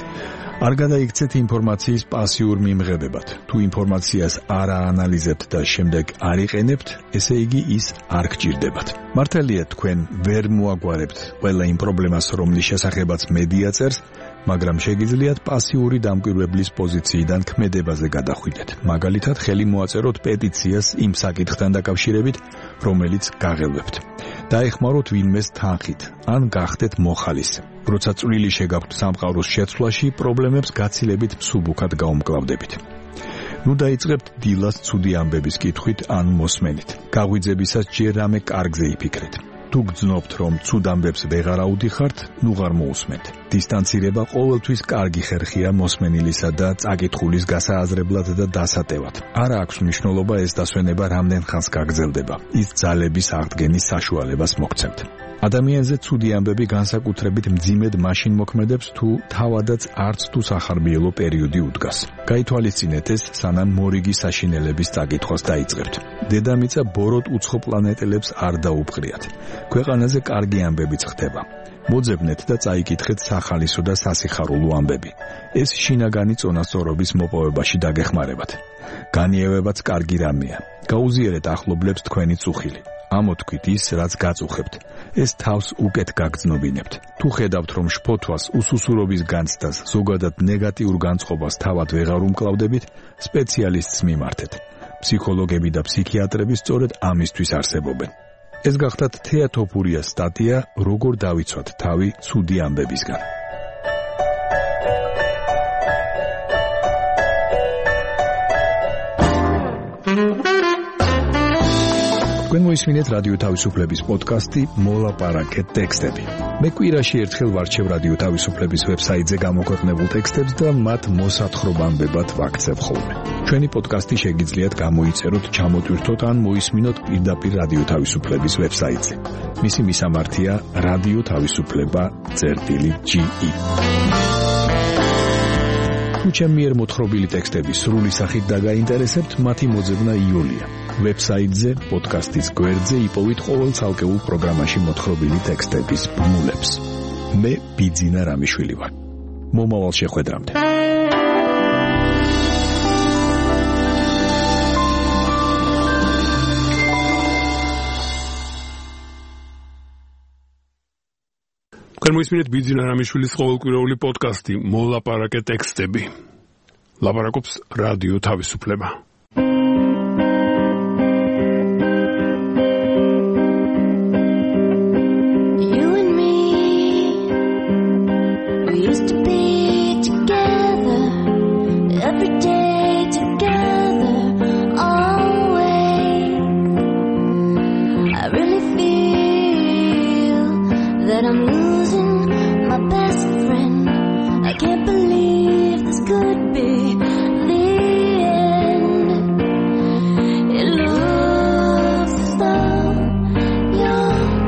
S13: არ გადაიქცეთ ინფორმაციის პასიურ მიმღებებად. თუ ინფორმაციას არ აანალიზებთ და შემდეგ არ იყენებთ, ესე იგი ის არ გჭირდებათ. მართალია თქვენ ვერ მოაგვარებთ ყველა იმ პრობლემას, რომლის შესახებაც მედია წერს, მაგრამ შეგიძლიათ პასიური დამკვირვებლის პოზიციიდან ქმედებაზე გადახვიდეთ. მაგალითად, ხელი მოაწეროთ პეტიციას იმ საკითხთან დაკავშირებით, რომელიც გაღელვებთ. დაეხმაროთ ვინმეს თანხით, ან გახდეთ მოხალისე. როცა წვლილი შეგაქვთ სამყაროს შეცვლაში, პრობლემებს გაცილებით მსუბუქად გაუმკლავდებით. ნუ დაიწყებთ დილას ცუდი ამბების კითხვით ან მოსმენით. გაღვიძებისას ჯერ რამე კარგზე იფიქრეთ. თუ გძნობთ, რომ ცუდ ამბებს ვეღარ აუდიხართ, ნუ ღარ მოусმენთ. დისტანცირება ყოველთვის კარგი ხერხია მოსმენილისა და წაკითხulis გასააზრებლად და დასატევად. არა აქვს მნიშვნელობა ეს დასვენება რამდენ ხანს გაგრძელდება. ის ძალების აღდგენის საშუალებას მოგცემთ. ადამიანზე ცუდი ამბები განსაკუთრებით მძიმედ მაშინ მოქმედებს, თუ თავადაც არც თუ სახარბიელო პერიოდი უდგას. გაითვალისწინეთ ეს, სანამ მორიგი საშინელების წაკითხვას დაიწყებთ. დედამიწა ბოროტ უცხო პლანეტელებს არ დაუპყრიათ. ქვეყანაზე კარგი ამბებიც ხდება. მოძებნეთ და წაიკითხეთ სახალისო და სასიხარულო ამბები. ეს შინაგანი წონასწორობის მოპოვებაში დაგეხმარებათ. განიევებაც კარგი რამეა. გაუზიარეთ ახლობლებს თქვენი წუხილი. ამოთქვით ის, რაც გაწუხებთ. ეს თავს უკეთ გაგრძნობინებთ. თუ ხედავთ, რომ შფოთვას, უსუსურობის განცდას, ზოგადად ნეგატიურ განწყობას თავად ვეღარ უმკლავდებით, სპეციალისტს მიმართეთ. ფსიქოლოგები და ფსიქიატრები სწორედ ამისთვის არსებობენ. ეს გახდათ თეატოფურიას სტატია როგორ დავიცვათ თავი ცუდი ამბებისგან. თქვენ მოისმინეთ რადიო თავისუფლების პოდკასტი მოლაპარაკეთ ტექსტები. მე კვირაში ერთხელ ვარჩევ რადიო თავისუფლების ვებსაიტზე გამოქვეყნებულ ტექსტებს და მათ მოსათხრობამდებად ვაქცევ ხოლმე. ჩვენი პოდკასტი შეგიძლიათ გამოიწეროთ, ჩამოტვირთოთ ან მოისმინოთ პირდაპირ რადიო თავისუფლების ვებსაიტზე. მისი მისამართია რადიო თავისუფლება წერტილი ჯი ი. თუ ჩემი მიერ მოთხრობილი ტექსტები სრული სახით დაგაინტერესებთ, მათი მოძებნა იოლია. ვებსაიტზე, პოდკასტის გვერდზე იპოვით ყოველ ცალკეულ პროგრამაში მოთხრობილი ტექსტების ბმულებს. მე ბიძინა რამიშვილი ვარ. მომავალ შეხვედრამდე.
S12: თქვენ მოისმინეთ ბიძინა რამიშვილის ყოველკვირეული პოდკასტი მოლაპარაკეთ ტექსტები. ლაპარაკობს რადიო თავისუფლება.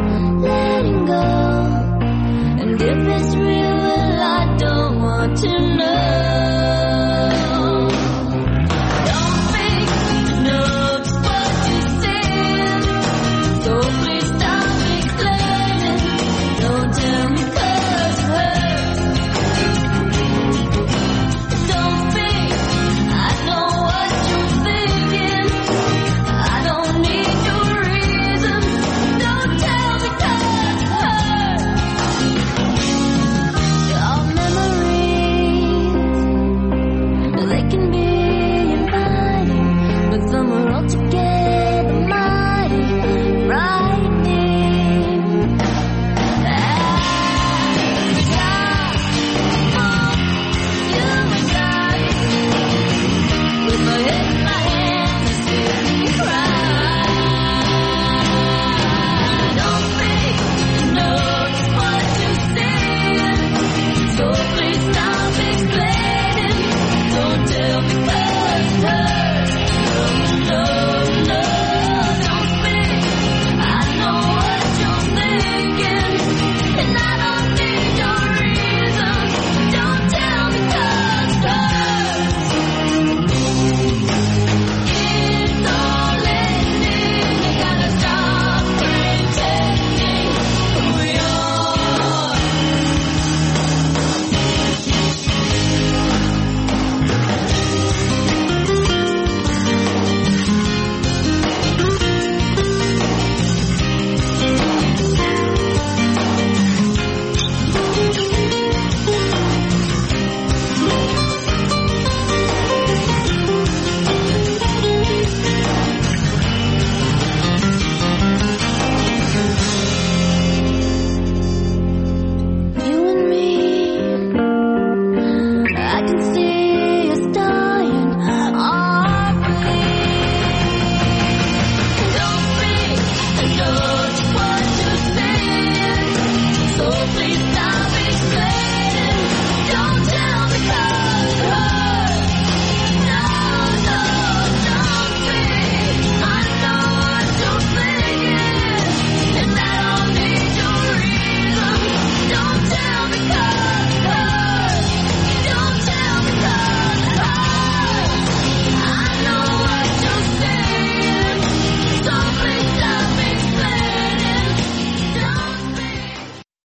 S6: If it's real, well, I don't want to